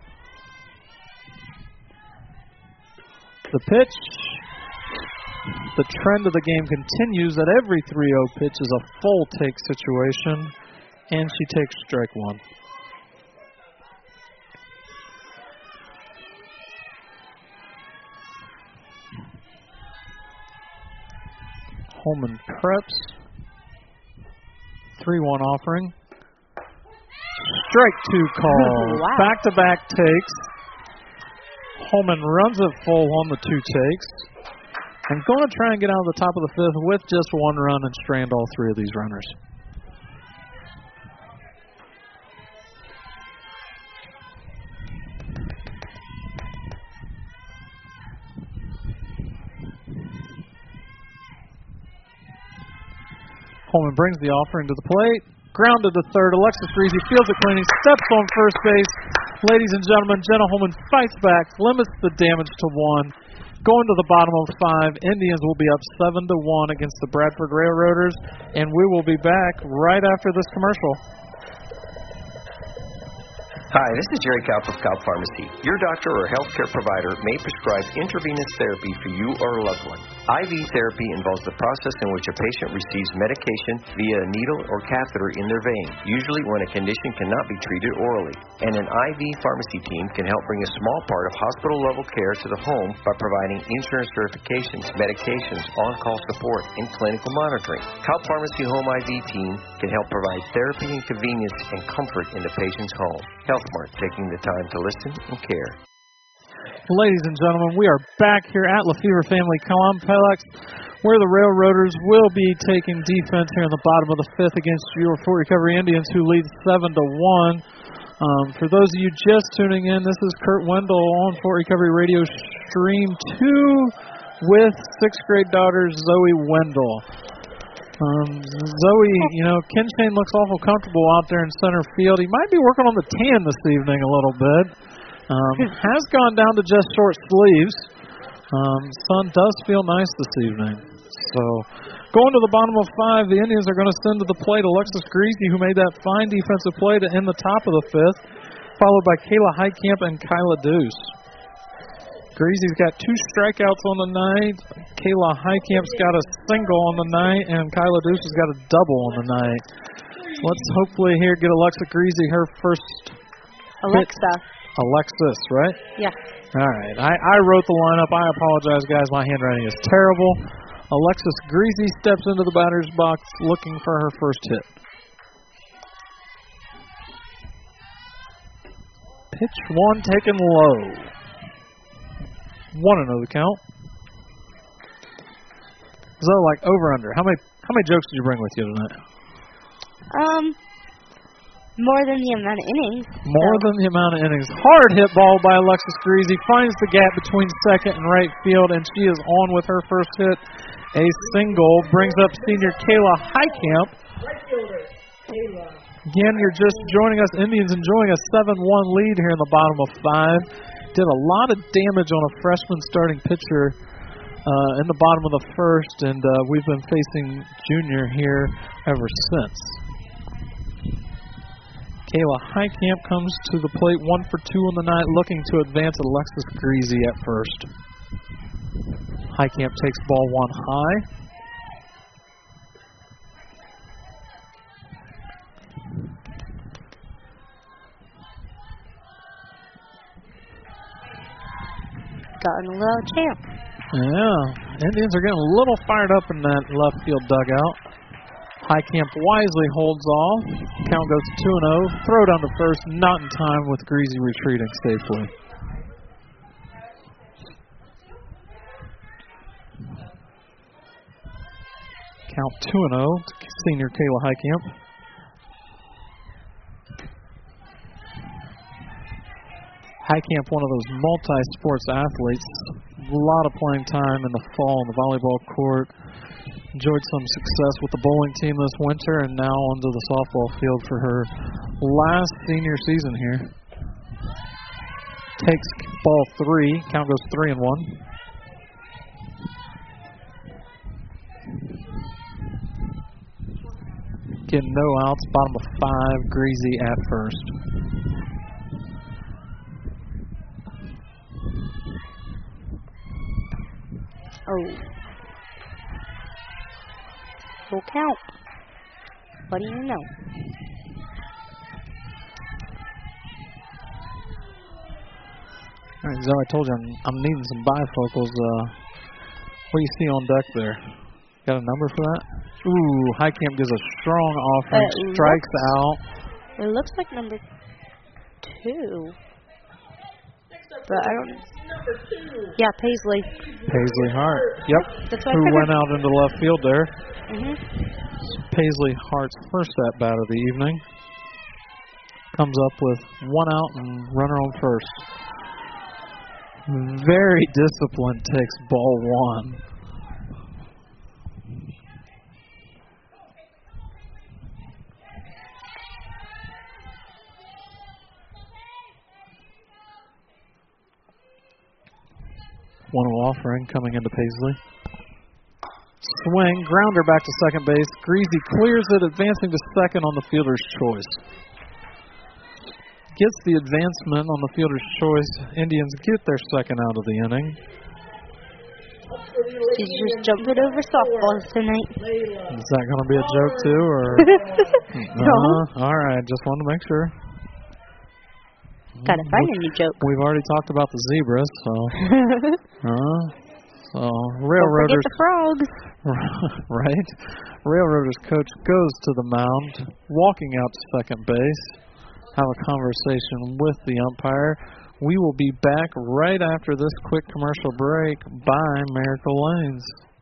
The pitch, the trend of the game continues that every 3-0 pitch is a full take situation, and she takes strike one. Holman preps. 3-1 offering. Strike 2 call. Wow. Back-to-back takes. Holman runs it full on the 2 takes. And going to try and get out of the top of the 5th with just 1 run and strand all 3 of these runners. Holman brings the offering to the plate. Grounded to third. Alexis Greasy fields it clean. He steps on first base. Ladies and gentlemen, Jenna Holman fights back, limits the damage to 1. Going to the bottom of 5. Indians will be up 7-1 against the Bradford Railroaders, and we will be back right after this commercial. Hi, this is Jerry Kaup of Kaup Pharmacy. Your doctor or healthcare provider may prescribe intravenous therapy for you or a loved one. IV therapy involves the process in which a patient receives medication via a needle or catheter in their vein, usually when a condition cannot be treated orally. And an IV pharmacy team can help bring a small part of hospital-level care to the home by providing insurance verifications, medications, on-call support, and clinical monitoring. Kaup Pharmacy Home IV team can help provide therapy and convenience and comfort in the patient's home. HealthMart, taking the time to listen and care. Ladies and gentlemen, we are back here at Lefevre Family Complex, where the Railroaders will be taking defense here in the bottom of the 5th against your Fort Recovery Indians, who lead 7-1. For those of you just tuning in, this is Kurt Wendell on Fort Recovery Radio Stream 2 with 6th grade daughter Zoe Wendell. Zoe, Ken Shane looks awful comfortable out there in center field. He might be working on the tan this evening a little bit. Has gone down to just short sleeves. Sun does feel nice this evening. So, going to the bottom of 5, the Indians are going to send to the plate Alexis Greasy, who made that fine defensive play to end the top of the 5th, followed by Kayla Heitkamp and Kyla Deuce. Greasy's got 2 strikeouts on the night. Kayla Heitkamp's got a single on the night, and Kyla Deuce has got a double on the night. Let's hopefully here get Alexis Greasy her first Alexis, right? Yeah. All right. I wrote the lineup. I apologize, guys. My handwriting is terrible. Alexis Greasy steps into the batter's box looking for her first hit. Pitch 1 taken low. 1-0 the count. So, over/under. How many jokes did you bring with you tonight? More than the amount of innings. More than the amount of innings. Hard hit ball by Alexis Greasy. Finds the gap between second and right field, and she is on with her first hit. A single brings up senior Kayla Heitkamp. Right fielder, Kayla. Again, you're just joining us. Indians enjoying a 7-1 lead here in the bottom of 5. Did a lot of damage on a freshman starting pitcher in the bottom of the 1st, and we've been facing junior here ever since. Kayla Highcamp comes to the plate, 1 for 2 on the night, looking to advance Alexis Greasy at first. Highcamp takes ball 1 high. Gotten a little champ. Yeah, Indians are getting a little fired up in that left field dugout. Highcamp wisely holds off. Count goes 2-0. Throw down to first, not in time with Greasy retreating safely. Count 2-0 to senior Kayla Highcamp. Highcamp, one of those multi-sports athletes. A lot of playing time in the fall on the volleyball court. Enjoyed some success with the bowling team this winter, and now onto the softball field for her last senior season here. Takes ball 3. Count goes 3-1. Getting no outs. Bottom of 5. Greasy at first. Oh. Full count. What do you know? All right, Zoe, I told you I'm needing some bifocals. What do you see on deck there? Got a number for that? Ooh, Highcamp gives a strong offering, strikes out. It looks like number 2. But I don't. Yeah, Paisley. Paisley Hart. Yep. That's what I Who figured. went out into left field there. Paisley Hart's first at bat of the evening. Comes up with 1 out and runner on first. Very disciplined, takes ball 1. One offering coming into Paisley. Swing, grounder back to second base. Greasy clears it, advancing to second on the fielder's choice. Gets the advancement on the fielder's choice. Indians get their second out of the inning. She's just jumping over softballs tonight. Is that going to be a joke too, or? No. All right, just wanted to make sure. Gotta find a new joke. We've already talked about the zebras, so. So Don't Railroaders. forget the frogs. Right. Railroaders coach goes to the mound, walking out to second base. Have a conversation with the umpire. We will be back right after this quick commercial break by Miracle Lanes.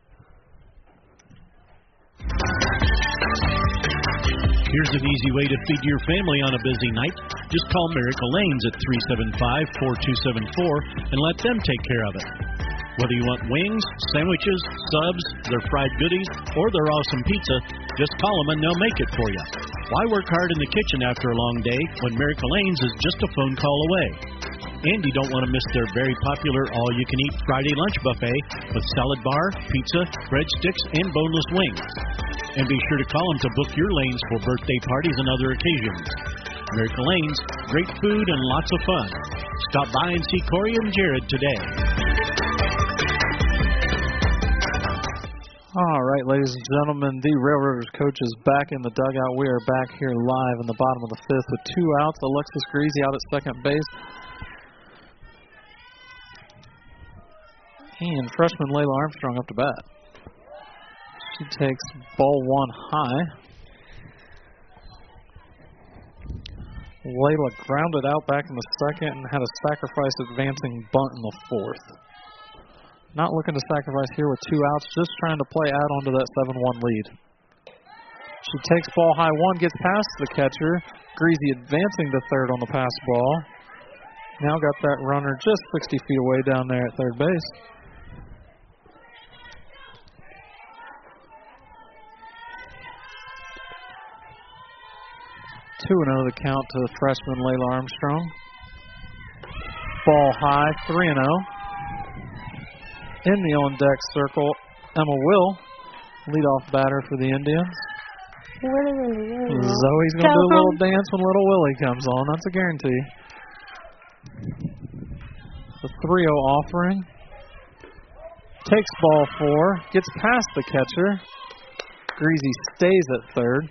Here's an easy way to feed your family on a busy night. Just call Miracle Lanes at 375-4274 and let them take care of it. Whether you want wings, sandwiches, subs, their fried goodies, or their awesome pizza, just call them and they'll make it for you. Why work hard in the kitchen after a long day when Miracle Lanes is just a phone call away? And you don't want to miss their very popular all-you-can-eat Friday lunch buffet with salad bar, pizza, breadsticks, and boneless wings. And be sure to call them to book your lanes for birthday parties and other occasions. Miracle Lanes, great food and lots of fun. Stop by and see Corey and Jared today. All right, ladies and gentlemen, the Railroaders coach is back in the dugout. We are back here live in the bottom of the 5th with 2 outs. Alexis Greasy out at second base. And freshman Layla Armstrong up to bat. She takes ball 1 high. Layla grounded out back in the second and had a sacrifice advancing bunt in the 4th. Not looking to sacrifice here with 2 outs, just trying to play out onto that 7-1 lead. She takes ball high 1, gets past the catcher. Greasy advancing to third on the pass ball. Now got that runner just 60 feet away down there at third base. Two and 0 the count to the freshman Layla Armstrong. Ball high, 3-0. In the on-deck circle, Emma Will, leadoff batter for the Indians. Zoe's going to do a little dance when little Willie comes on. That's a guarantee. The 3-0 offering. Takes ball 4. Gets past the catcher. Greasy stays at third.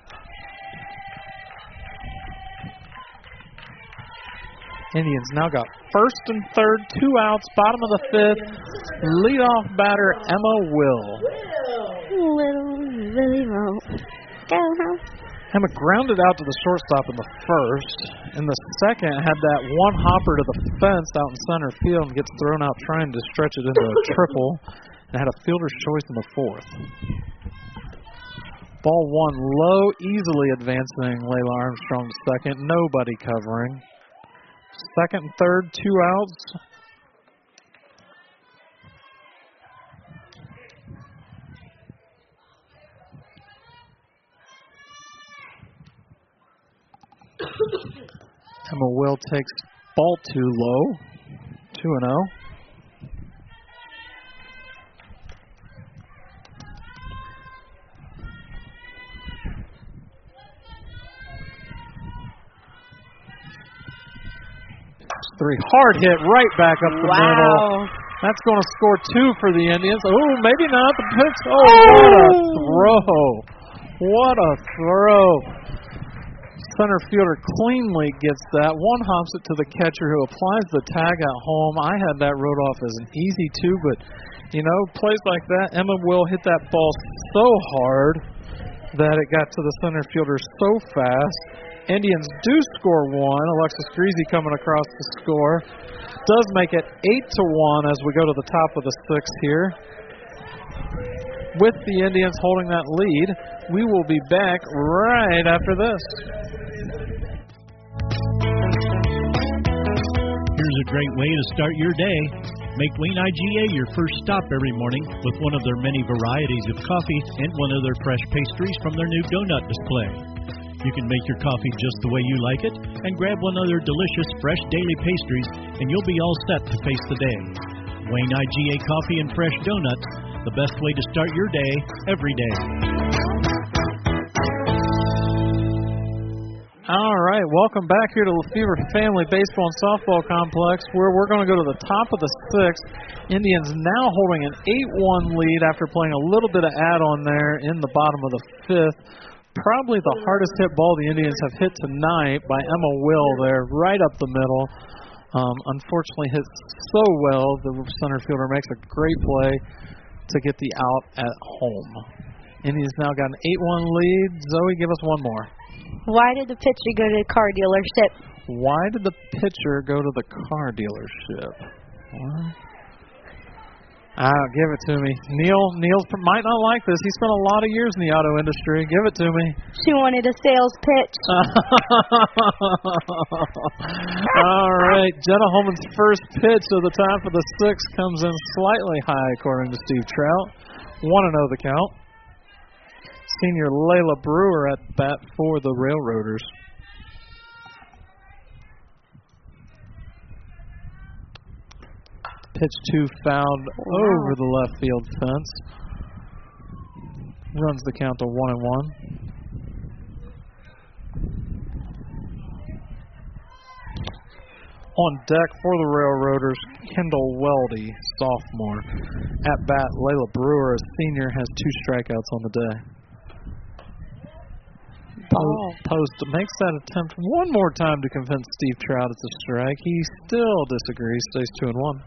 Indians now got first and third, 2 outs, bottom of the 5th. Leadoff batter Emma Will. Little Willie Rowe. Emma grounded out to the shortstop in the first. In the second, had that one hopper to the fence out in center field and gets thrown out trying to stretch it into a triple. And had a fielder's choice in the 4th. Ball 1 low, easily advancing Layla Armstrong to second. Nobody covering. Second and third, 2 outs. Emma Will takes ball 2 low. 2-0. Three hard hit right back up the middle. That's going to score 2 for the Indians. Oh, maybe not the pitch. Oh, what a throw. What a throw. Center fielder cleanly gets that. One hops it to the catcher who applies the tag at home. I had that wrote off as an easy 2, but, you know, plays like that, Emma Will hit that ball so hard that it got to the center fielder so fast. Indians do score 1. Alexis Greasy coming across to score. Does make it 8-1 as we go to the top of the 6th here. With the Indians holding that lead, we will be back right after this. Here's a great way to start your day. Make Wayne IGA your first stop every morning with one of their many varieties of coffee and one of their fresh pastries from their new donut display. You can make your coffee just the way you like it and grab one of their delicious fresh daily pastries and you'll be all set to face the day. Wayne IGA Coffee and Fresh Donuts, the best way to start your day every day. All right, welcome back here to Lefevre Family Baseball and Softball Complex, where we're going to go to the top of the 6th. Indians now holding an 8-1 lead after playing a little bit of add-on there in the bottom of the 5th. Probably the hardest hit ball the Indians have hit tonight by Emma Will there, right up the middle. Unfortunately hit so well, the center fielder makes a great play to get the out at home. Indians now got an 8-1 lead. Zoe, give us one more. Why did the pitcher go to the car dealership? Why did the pitcher go to the car dealership? Well, give it to me. Neil might not like this. He spent a lot of years in the auto industry. Give it to me. She wanted a sales pitch. All right. Jenna Holman's first pitch of the top of the 6th comes in slightly high, according to Steve Trout. 1-0 the count. Senior Layla Brewer at bat for the Railroaders. Pitch 2 fouled over the left field fence. Runs the count to 1-1. On deck for the Railroaders, Kendall Weldy, sophomore. At bat, Layla Brewer, a senior, has 2 strikeouts on the day. Post makes that attempt one more time to convince Steve Trout it's a strike. He still disagrees, stays 2-1.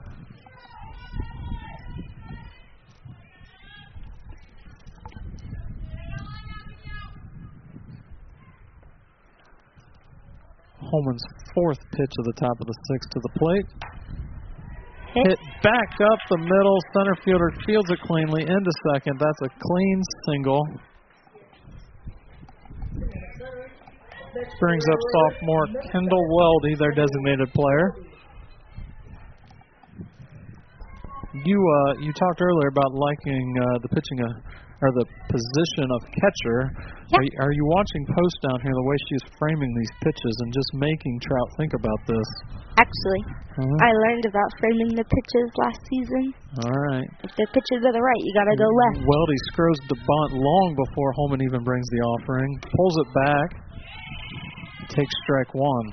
Holman's 4th pitch of the top of the 6th to the plate. Hit back up the middle. Center fielder fields it cleanly into second. That's a clean single. Brings up sophomore Kendall Weldy, their designated player. You talked earlier about liking the pitching or the position of catcher. Yeah. Are you watching Post down here, the way she's framing these pitches and just making Trout think about this? Actually, I learned about framing the pitches last season. All right. If the pitches are the right, you got to go left. Weldy scrows the bunt long before Holman even brings the offering. Pulls it back. Takes strike one.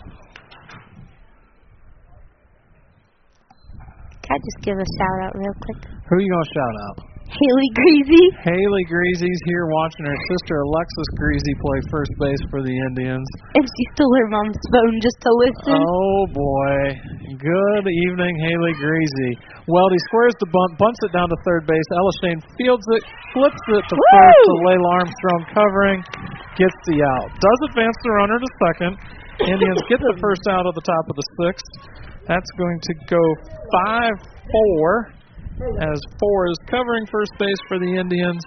Can I just give a shout out real quick? Who are you going to shout out? Haley Greasy. Haley Greasy's here watching her sister Alexis Greasy play first base for the Indians. And she stole her mom's phone just to listen. Oh, boy. Good evening, Haley Greasy. Weldy squares the bunt, bunts it down to third base. Ella Shane fields it, flips it to first to Layla Armstrong covering, gets the out. Does advance the runner to second. Indians get the first out at the top of the sixth. That's going to go 5-4. As 4 is covering first base for the Indians.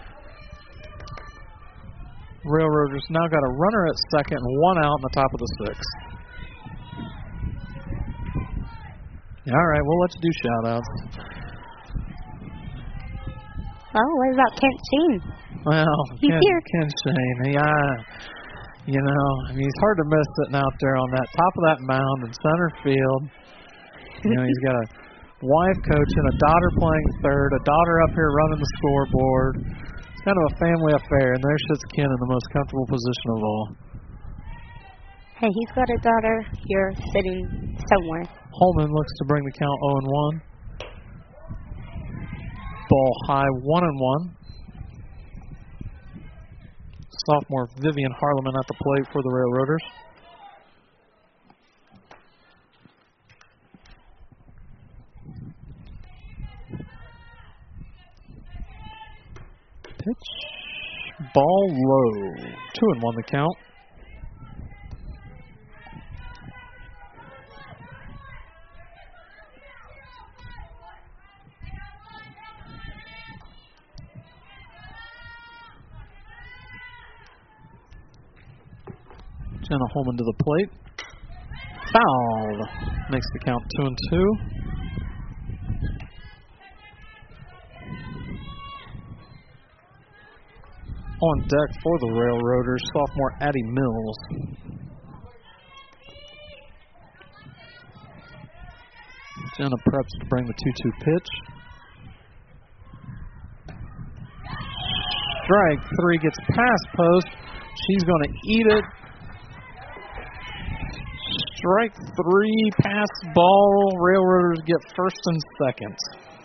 Railroaders now got a runner at second and 1 out in the top of the sixth. All right, we'll let you do shout-outs. Oh, what about Kent Shane? Well, he's here. Ken Shane, he's hard to miss sitting out there on that top of that mound in center field. He's got a wife coaching, a daughter playing third, a daughter up here running the scoreboard. It's kind of a family affair, and there sits Ken in the most comfortable position of all. Hey, he's got a daughter here sitting somewhere. Holman looks to bring the count 0-1. Ball high, 1-1. Sophomore Vivian Harleman at the plate for the Railroaders. Pitch, ball low. 2-1 the count. Jenna Holman to the plate. Foul. Makes the count 2-2. On deck for the Railroaders, sophomore Addie Mills. Jenna preps to bring the 2-2 pitch. Strike 3 gets past post. She's going to eat it. Strike 3, pass ball. Railroaders get first and second.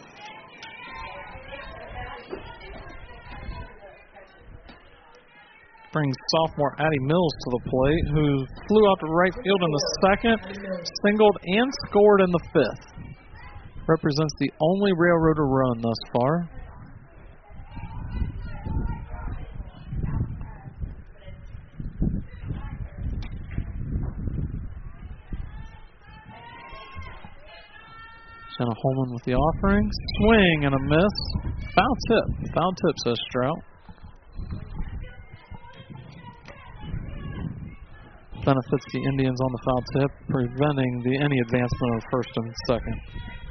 Brings sophomore Addie Mills to the plate, who flew out to right field in the second, singled and scored in the fifth. Represents the only Railroader run thus far. Jenna Holman with the offering. Swing and a miss. Foul tip. Foul tip, says Strout. Benefits the Indians on the foul tip, preventing any advancement of first and second.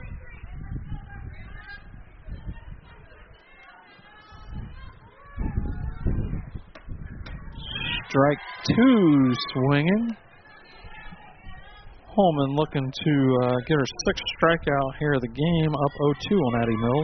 Strike 2 swinging. Holman looking to get her 6th strikeout here of the game, up 0-2 on Addie Mills.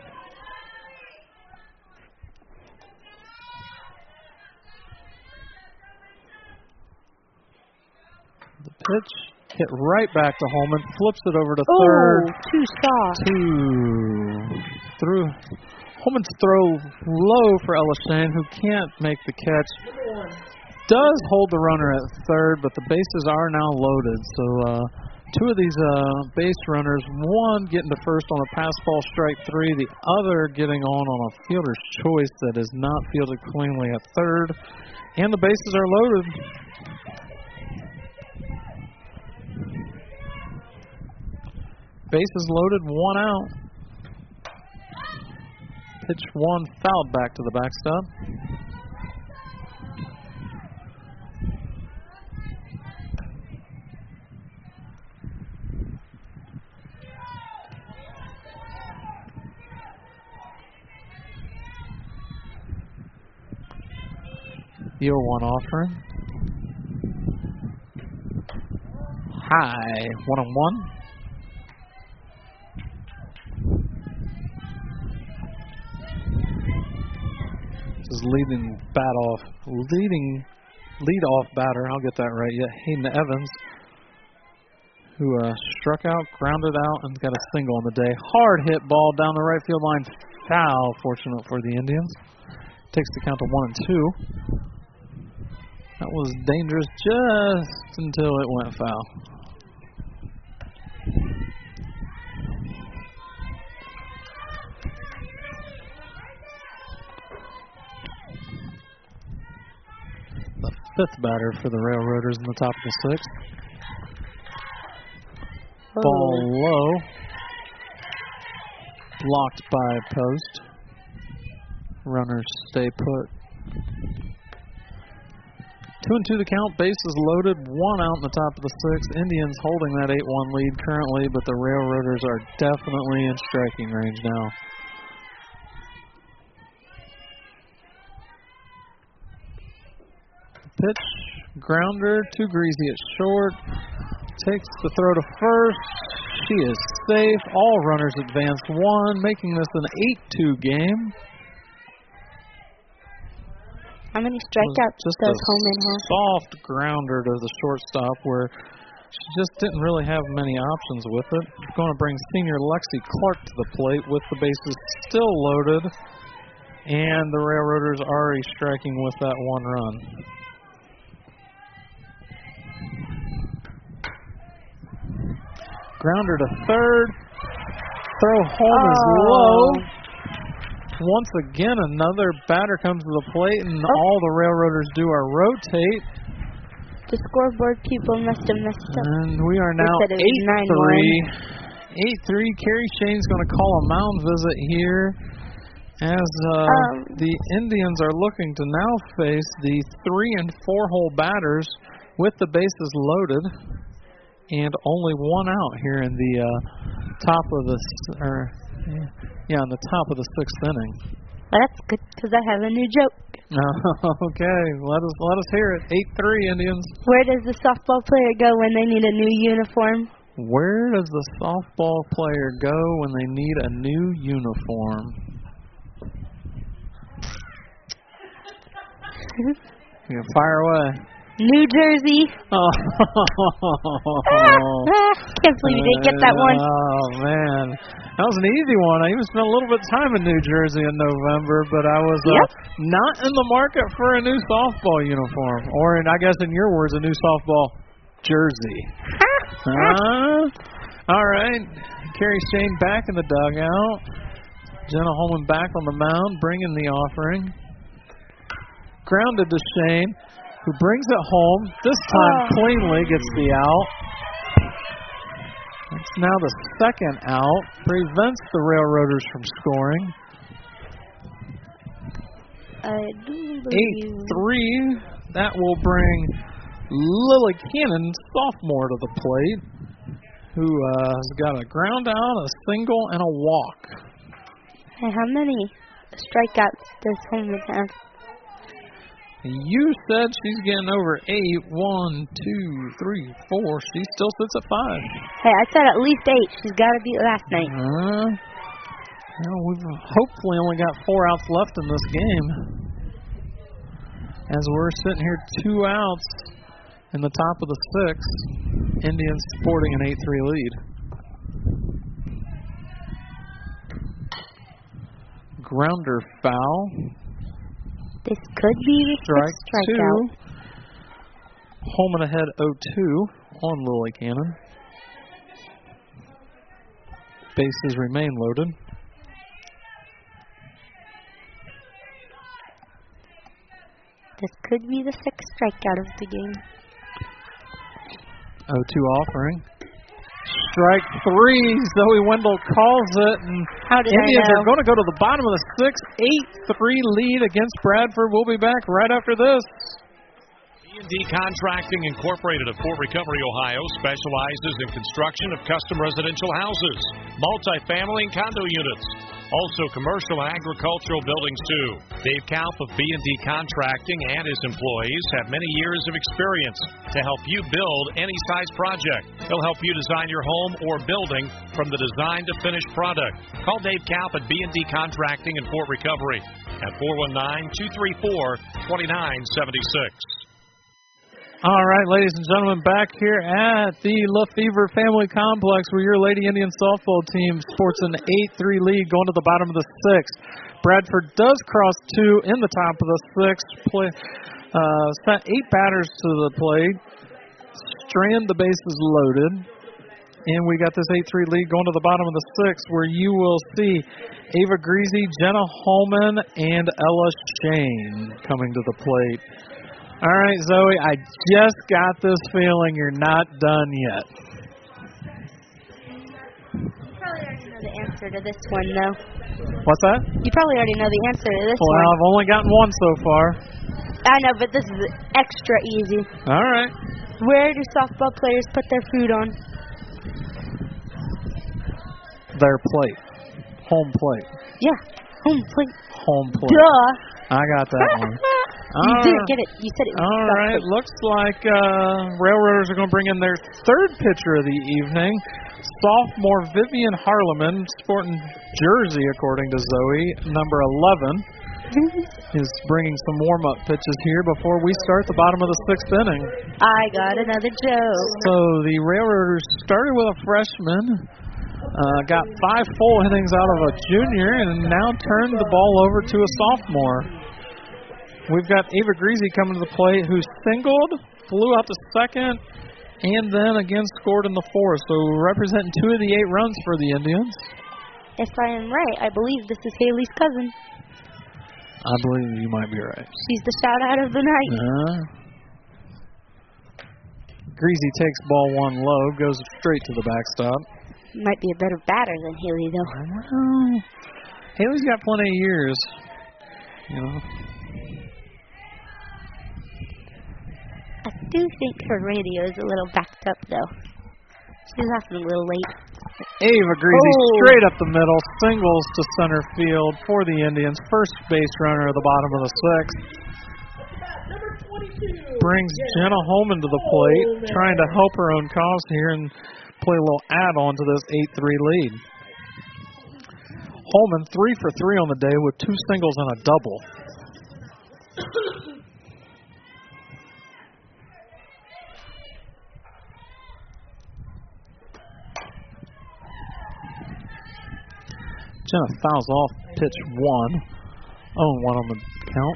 The pitch hit right back to Holman, flips it over to third. Too soft. Through. Holman's throw low for Ella Shane, who can't make the catch. Does hold the runner at third, but the bases are now loaded. So 2 of these base runners, one getting to first on a pass ball, strike 3, the other getting on a fielder's choice that is not fielded cleanly at third. And the bases are loaded. Bases loaded, 1 out. Pitch 1 fouled back to the backstop. The 0-1 offering. High, 1-1. This is lead off batter. I'll get that right yet. Hayden Evans, who struck out, grounded out, and got a single on the day. Hard hit ball down the right field line. Foul, fortunate for the Indians. Takes the count to 1-2. That was dangerous just until it went foul. The fifth batter for the Railroaders in the top of the sixth. Ball low. Blocked by post. Runners stay put. 2-2 the count. Bases loaded. 1 out in the top of the sixth. Indians holding that 8-1 lead currently, but the Railroaders are definitely in striking range now. Pitch, grounder to Greasy at short. Takes the throw to first. She is safe. All runners advance 1, making this an 8-2 game. How many strikeouts does Holman have? Soft grounder to the shortstop where she just didn't really have many options with it. Going to bring senior Lexi Clark to the plate with the bases still loaded. And the Railroaders already striking with that 1 run. Grounder to third. Throw home is low. Once again, another batter comes to the plate, and all the Railroaders do are rotate. The scoreboard people must have messed up. And we are now 8-3. 8-3. Carrie Shane's going to call a mound visit here as the Indians are looking to now face the 3- and 4-hole batters with the bases loaded. And only 1 out here in the top of the in the top of the 6th inning. Well, that's good because I have a new joke. Okay, let us hear it. 8-3 Indians. Where does the softball player go when they need a new uniform? Where does the softball player go when they need a new uniform? You can fire away. New Jersey. Oh. Can't believe you didn't get that one. Oh, man. That was an easy one. I even spent a little bit of time in New Jersey in November, but I was not in the market for a new softball uniform. Or, I guess in your words, a new softball jersey. All right. Carrie Shane back in the dugout. Jenna Holman back on the mound, bringing the offering. Grounded to Shane, who brings it home. This time cleanly gets the out. It's now the 2nd out. Prevents the Railroaders from scoring. 8-3. That will bring Lily Cannon, sophomore, to the plate, who has got a ground out, a single, and a walk. Hey, how many strikeouts does Holman have? You said she's getting over 8. 1, 2, 3, 4. She still sits at 5. Hey, I said at least 8. She's got to beat last night. We've hopefully only got 4 outs left in this game. As we're sitting here 2 outs in the top of the 6th. Indians sporting an 8-3 lead. Grounder foul. This could be the strikeout. 2. Holman ahead 0-2 on Lily Cannon. Bases remain loaded. This could be the 6th strikeout of the game. 0-2 offering. Strike 3. Zoe Wendell calls it, and Indians are going to go to the bottom of the 6th. 8-3 lead against Bradford. We'll be back right after this. B&D Contracting Incorporated of Fort Recovery, Ohio, specializes in construction of custom residential houses, multifamily and condo units. Also commercial and agricultural buildings, too. Dave Kaup of B&D Contracting and his employees have many years of experience to help you build any size project. He'll help you design your home or building from the design to finished product. Call Dave Kaup at B&D Contracting in Fort Recovery at 419-234-2976. All right, ladies and gentlemen, back here at the Lefevre Family Complex where your Lady Indian softball team sports an 8-3 lead going to the bottom of the sixth. Bradford does cross two in the top of the sixth. Sent 8 batters to the plate. Strand, the bases loaded. And we got this 8-3 lead going to the bottom of the sixth where you will see Ava Greasy, Jenna Holman, and Ella Shane coming to the plate. All right, Zoe, I just got this feeling you're not done yet. You probably already know the answer to this one, though. What's that? You probably already know the answer to this one. Well, I've only gotten one so far. I know, but this is extra easy. All right. Where do softball players put their food on? Their plate. Home plate. Yeah, home plate. Home plate. Duh. I got that one. You didn't get it. You said it was all right. Looks like Railroaders are going to bring in their third pitcher of the evening. Sophomore Vivian Harleman, sporting jersey, according to Zoe, number 11, is bringing some warm-up pitches here before we start the bottom of the sixth inning. I got another joke. So the Railroaders started with a freshman, got 5 full innings out of a junior, and now turned the ball over to a sophomore. We've got Ava Greasy coming to the plate, who singled, flew out to second, and then again scored in the fourth. So representing 2 of the 8 runs for the Indians. If I am right, I believe this is Haley's cousin. I believe you might be right. She's the shout-out of the night. Greasy takes ball 1 low, goes straight to the backstop. Might be a better batter than Haley, though. Well, Haley's got plenty of years, you know. I do think her radio is a little backed up, though. She's often a little late. Ava Greasy straight up the middle, singles to center field for the Indians. First base runner at the bottom of the sixth. Brings Jenna Holman to the plate, trying to help her own cause here and play a little add-on to this 8-3 lead. Holman 3 for 3 on the day with 2 singles and a double. Jenna fouls off pitch 1. 0-1 on the count.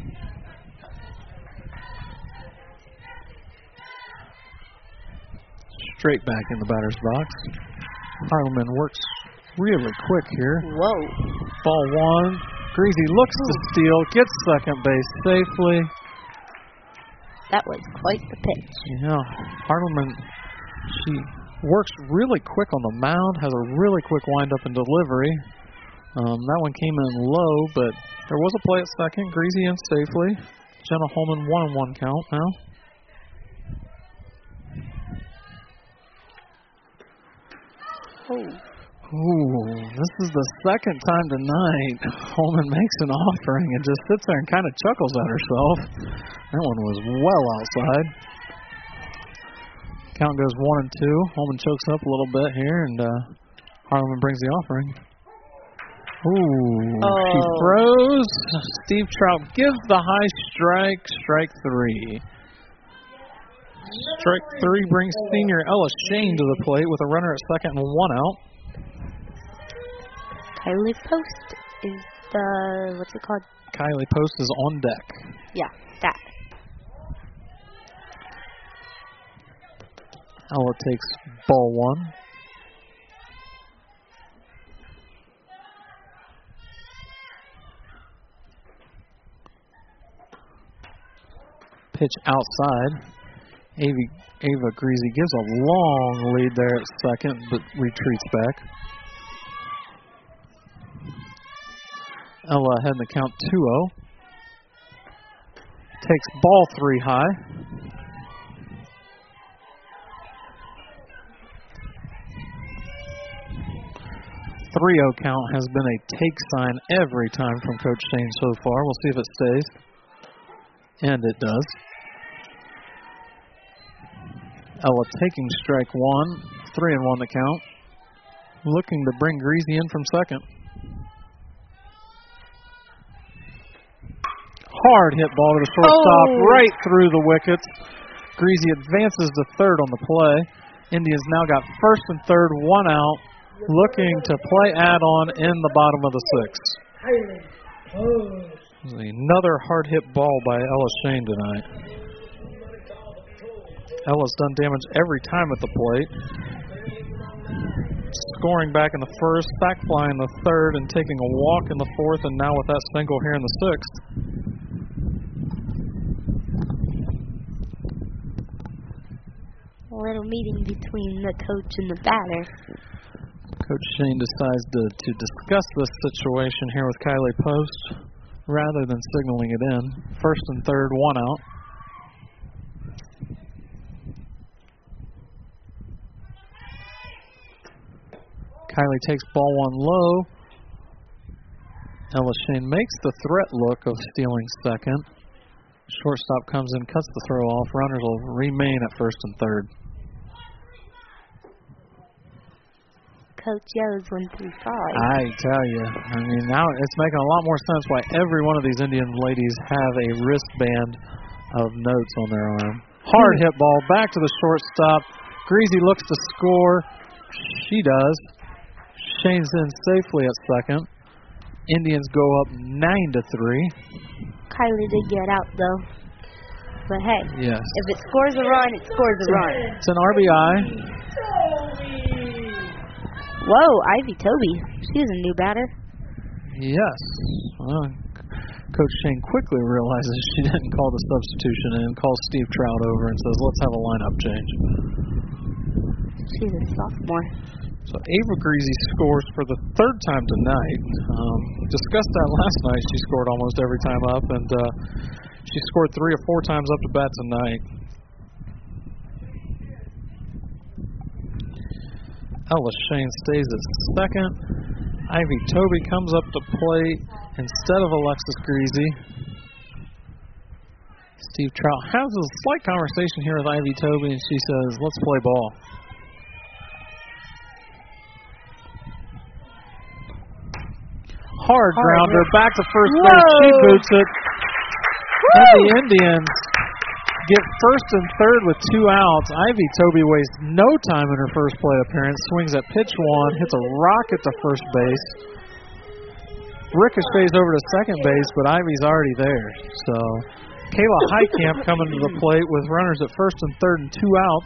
Straight back in the batter's box. Harleman works really quick here. Whoa. Ball 1. Greasy looks to steal, gets second base safely. That was quite the pitch. Yeah, Harleman, she works really quick on the mound, has a really quick windup and delivery. That one came in low, but there was a play at second. Greasy in safely. Jenna Holman 1-1 count now. Ooh, this is the second time tonight Holman makes an offering and just sits there and kind of chuckles at herself. That one was well outside. Count goes 1-2. Holman chokes up a little bit here, and Harleman brings the offering. Ooh, she throws. Steve Trout gives the high strike, strike 3. Strike 3 brings senior Ella Shane to the plate with a runner at second and 1 out. Kylie Post is the, what's it called? Kylie Post is on deck. Yeah, that. Ella takes ball 1. Pitch outside. Ava Greasy gives a long lead there at second, but retreats back. Ella ahead in the count 2-0. Takes ball 3 high. 3-0 count has been a take sign every time from Coach Shane so far. We'll see if it stays. And it does. Ella taking strike one, 3-1 the count. Looking to bring Greasy in from second. Hard hit ball to the shortstop, right through the wickets. Greasy advances to third on the play. Indians now got first and third, one out, looking to play add-on in the bottom of the sixth. Another hard hit ball by Ella Shane tonight. Ella's done damage every time at the plate. Scoring back in the first, back flying the third, and taking a walk in the fourth, and now with that single here in the sixth. A little meeting between the coach and the batter. Coach Shane decides to discuss this situation here with Kylie Post rather than signaling it in. First and third, one out. Kylie takes ball one low. Ella Shane makes the threat look of stealing second. Shortstop comes in, cuts the throw off. Runners will remain at first and third. Coach Yo's 1 through 5. I tell you, now it's making a lot more sense why every one of these Indian ladies have a wristband of notes on their arm. Hard hit ball back to the shortstop. Greasy looks to score. She does. Shane's in safely at second. Indians go up 9-3. Kylie did get out though. But hey, yes. If it scores a run, it scores a run. It's an RBI. Whoa, Ivy Toby. She's a new batter. Yes. Well, Coach Shane quickly realizes she didn't call the substitution and calls Steve Trout over and says, let's have a lineup change. She's a sophomore. So Ava Greasy scores for the third time tonight. Discussed that last night. She scored almost every time up, and she scored 3 or 4 times up to bat tonight. Ella Shane stays at second. Ivy Toby comes up to plate instead of Alexis Greasy. Steve Trout has a slight conversation here with Ivy Toby, and she says, let's play ball. Hard grounder back to first base. She boots it. And the Indians get first and third with 2 outs. Ivy Toby wastes no time in her first plate appearance. Swings at pitch one, hits a rocket to first base. Ricochets over to second base, but Ivy's already there. So Kayla Heitkamp coming to the plate with runners at first and third and 2 outs.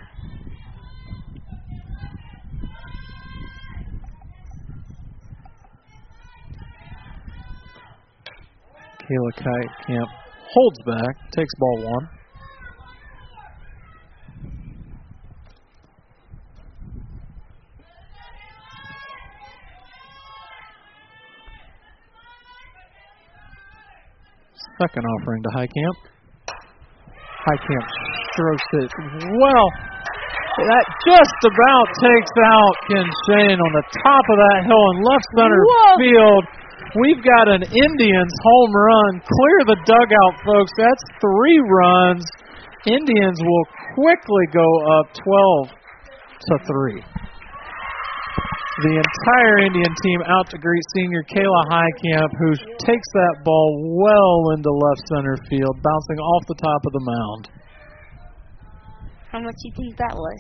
Kayla Heitkamp holds back, takes ball one. Second offering to Heitkamp. Heitkamp strokes it well. That just about takes out Ken Shane on the top of that hill in left center field. We've got an Indians home run. Clear the dugout, folks. That's 3 runs. Indians will quickly go up 12-3. The entire Indian team out to greet senior Kayla Heitkamp, who takes that ball well into left center field, bouncing off the top of the mound. How much do you think that was?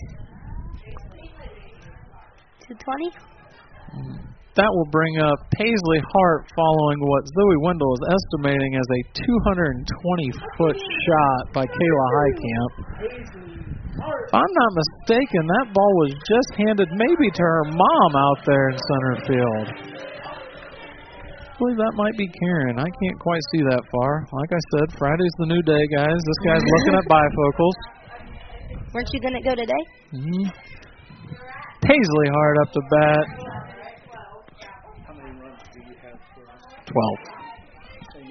220? That will bring up Paisley Hart following what Zoe Wendell is estimating as a 220-foot shot by Kayla Heitkamp. If I'm not mistaken, that ball was just handed maybe to her mom out there in center field. I believe that might be Karen. I can't quite see that far. Like I said, Friday's the new day, guys. This guy's looking at bifocals. Weren't you going to go today? Mm-hmm. Paisley Hart up to bat. 12.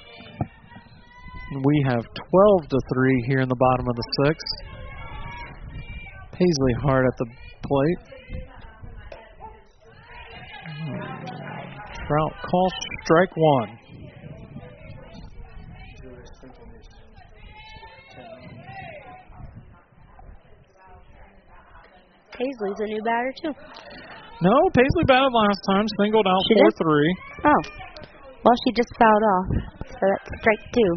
We have 12-3 here in the bottom of the 6th. Paisley Hart at the plate. Trout calls strike one. Paisley's a new batter, too. No, Paisley batted last time, singled out 4-3. Oh. Well, she just fouled off, so that's strike two.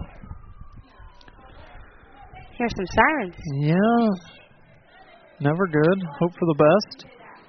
Here's some sirens. Yeah. Never good. Hope for the best.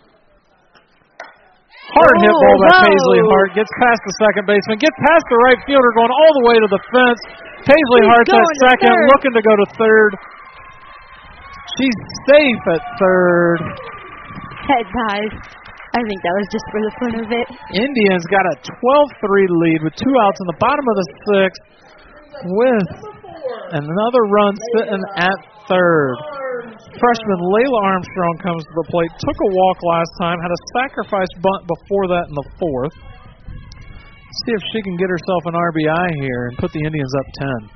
Hard hit ball by Paisley Hart. Gets past the second baseman. Gets past the right fielder, going all the way to the fence. Paisley Hart's at second, looking to go to third. She's safe at third. Head dive. I think that was just for the fun of it. Indians got a 12-3 lead with 2 outs in the bottom of the sixth with another run sitting at third. Freshman Layla Armstrong comes to the plate, took a walk last time, had a sacrifice bunt before that in the fourth. See if she can get herself an RBI here and put the Indians up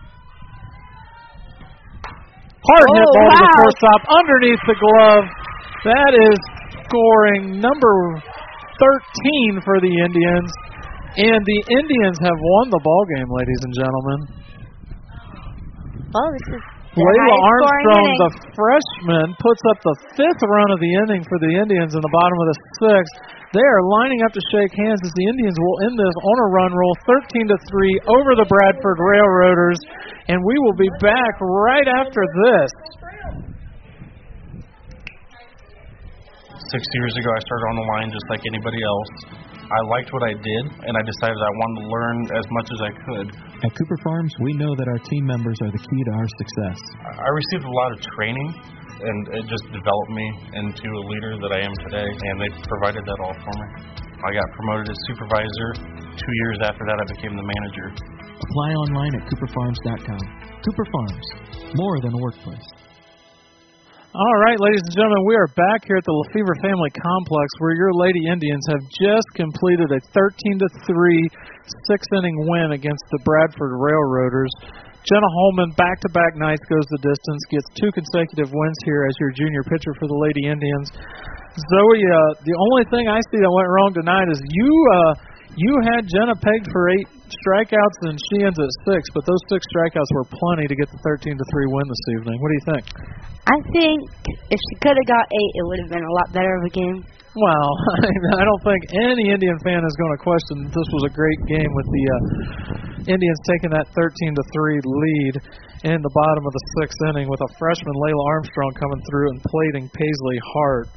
10. Hard hit ball to the shortstop underneath the glove. That is scoring number 13 for the Indians. And the Indians have won the ball game, ladies and gentlemen. Oh, this is Layla Armstrong, the freshman, puts up the 5th run of the inning for the Indians in the bottom of the 6th. They are lining up to shake hands as the Indians will end this on a run roll, 13-3 over the Bradford Railroaders, and we will be back right after this. 6 years ago, I started on the line just like anybody else. I liked what I did, and I decided I wanted to learn as much as I could. At Cooper Farms, we know that our team members are the key to our success. I received a lot of training, and it just developed me into a leader that I am today, and they provided that all for me. I got promoted as supervisor. 2 years after that, I became the manager. Apply online at cooperfarms.com. Cooper Farms, more than a workplace. All right, ladies and gentlemen, we are back here at the Lefevre Family Complex where your Lady Indians have just completed a 13-3 six-inning win against the Bradford Railroaders. Jenna Holman, back-to-back nights, goes the distance, gets 2 consecutive wins here as your junior pitcher for the Lady Indians. Zoe, the only thing I see that went wrong tonight is you had Jenna pegged for 8 strikeouts and she ends at 6, but those 6 strikeouts were plenty to get the 13-3 win this evening. What do you think? I think if she could have got 8, it would have been a lot better of a game. Well, I don't think any Indian fan is going to question that this was a great game with the Indians taking that 13-3 lead in the bottom of the 6th inning with a freshman Layla Armstrong coming through and plating Paisley Hart.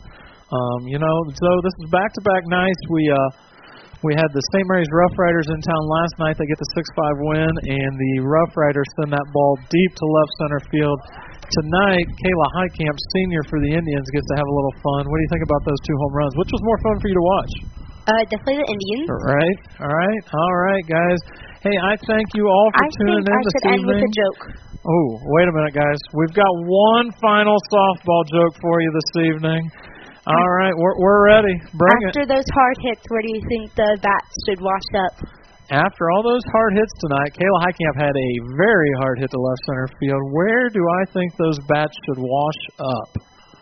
So this is back-to-back nights. We had the St. Mary's Rough Riders in town last night. They get the 6-5 win, and the Rough Riders send that ball deep to left center field. Tonight, Kayla Heitkamp, senior for the Indians, gets to have a little fun. What do you think about those 2 home runs? Which was more fun for you to watch? Definitely the Indians. All right, guys. Hey, I thank you all for tuning in this evening. I should end with a joke. Oh, wait a minute, guys. We've got one final softball joke for you this evening. All right, we're ready. Bring it. After those hard hits, where do you think the bats should wash up? After all those hard hits tonight, Kayla Heitkamp had a very hard hit to left center field. Where do I think those bats should wash up?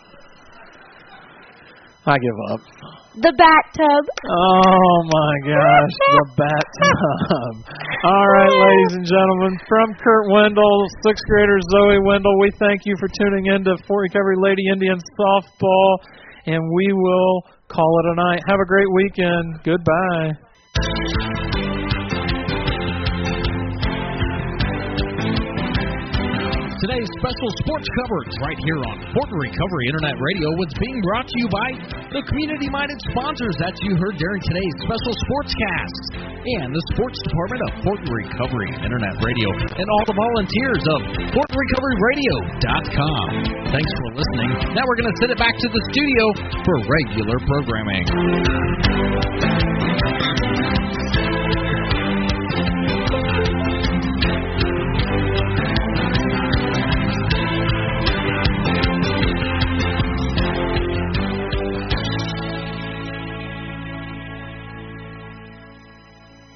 I give up. The bathtub. Oh, my gosh, the bathtub. All right, ladies and gentlemen, from Kurt Wendell, 6th grader Zoe Wendell, we thank you for tuning in to Fort Recovery Lady Indians softball, and we will call it a night. Have a great weekend. Goodbye. Today's special sports coverage right here on Fort Recovery Internet Radio was being brought to you by the community-minded sponsors that you heard during today's special sportscast and the sports department of Fort Recovery Internet Radio and all the volunteers of FortRecoveryRadio.com. Thanks for listening. Now we're going to send it back to the studio for regular programming.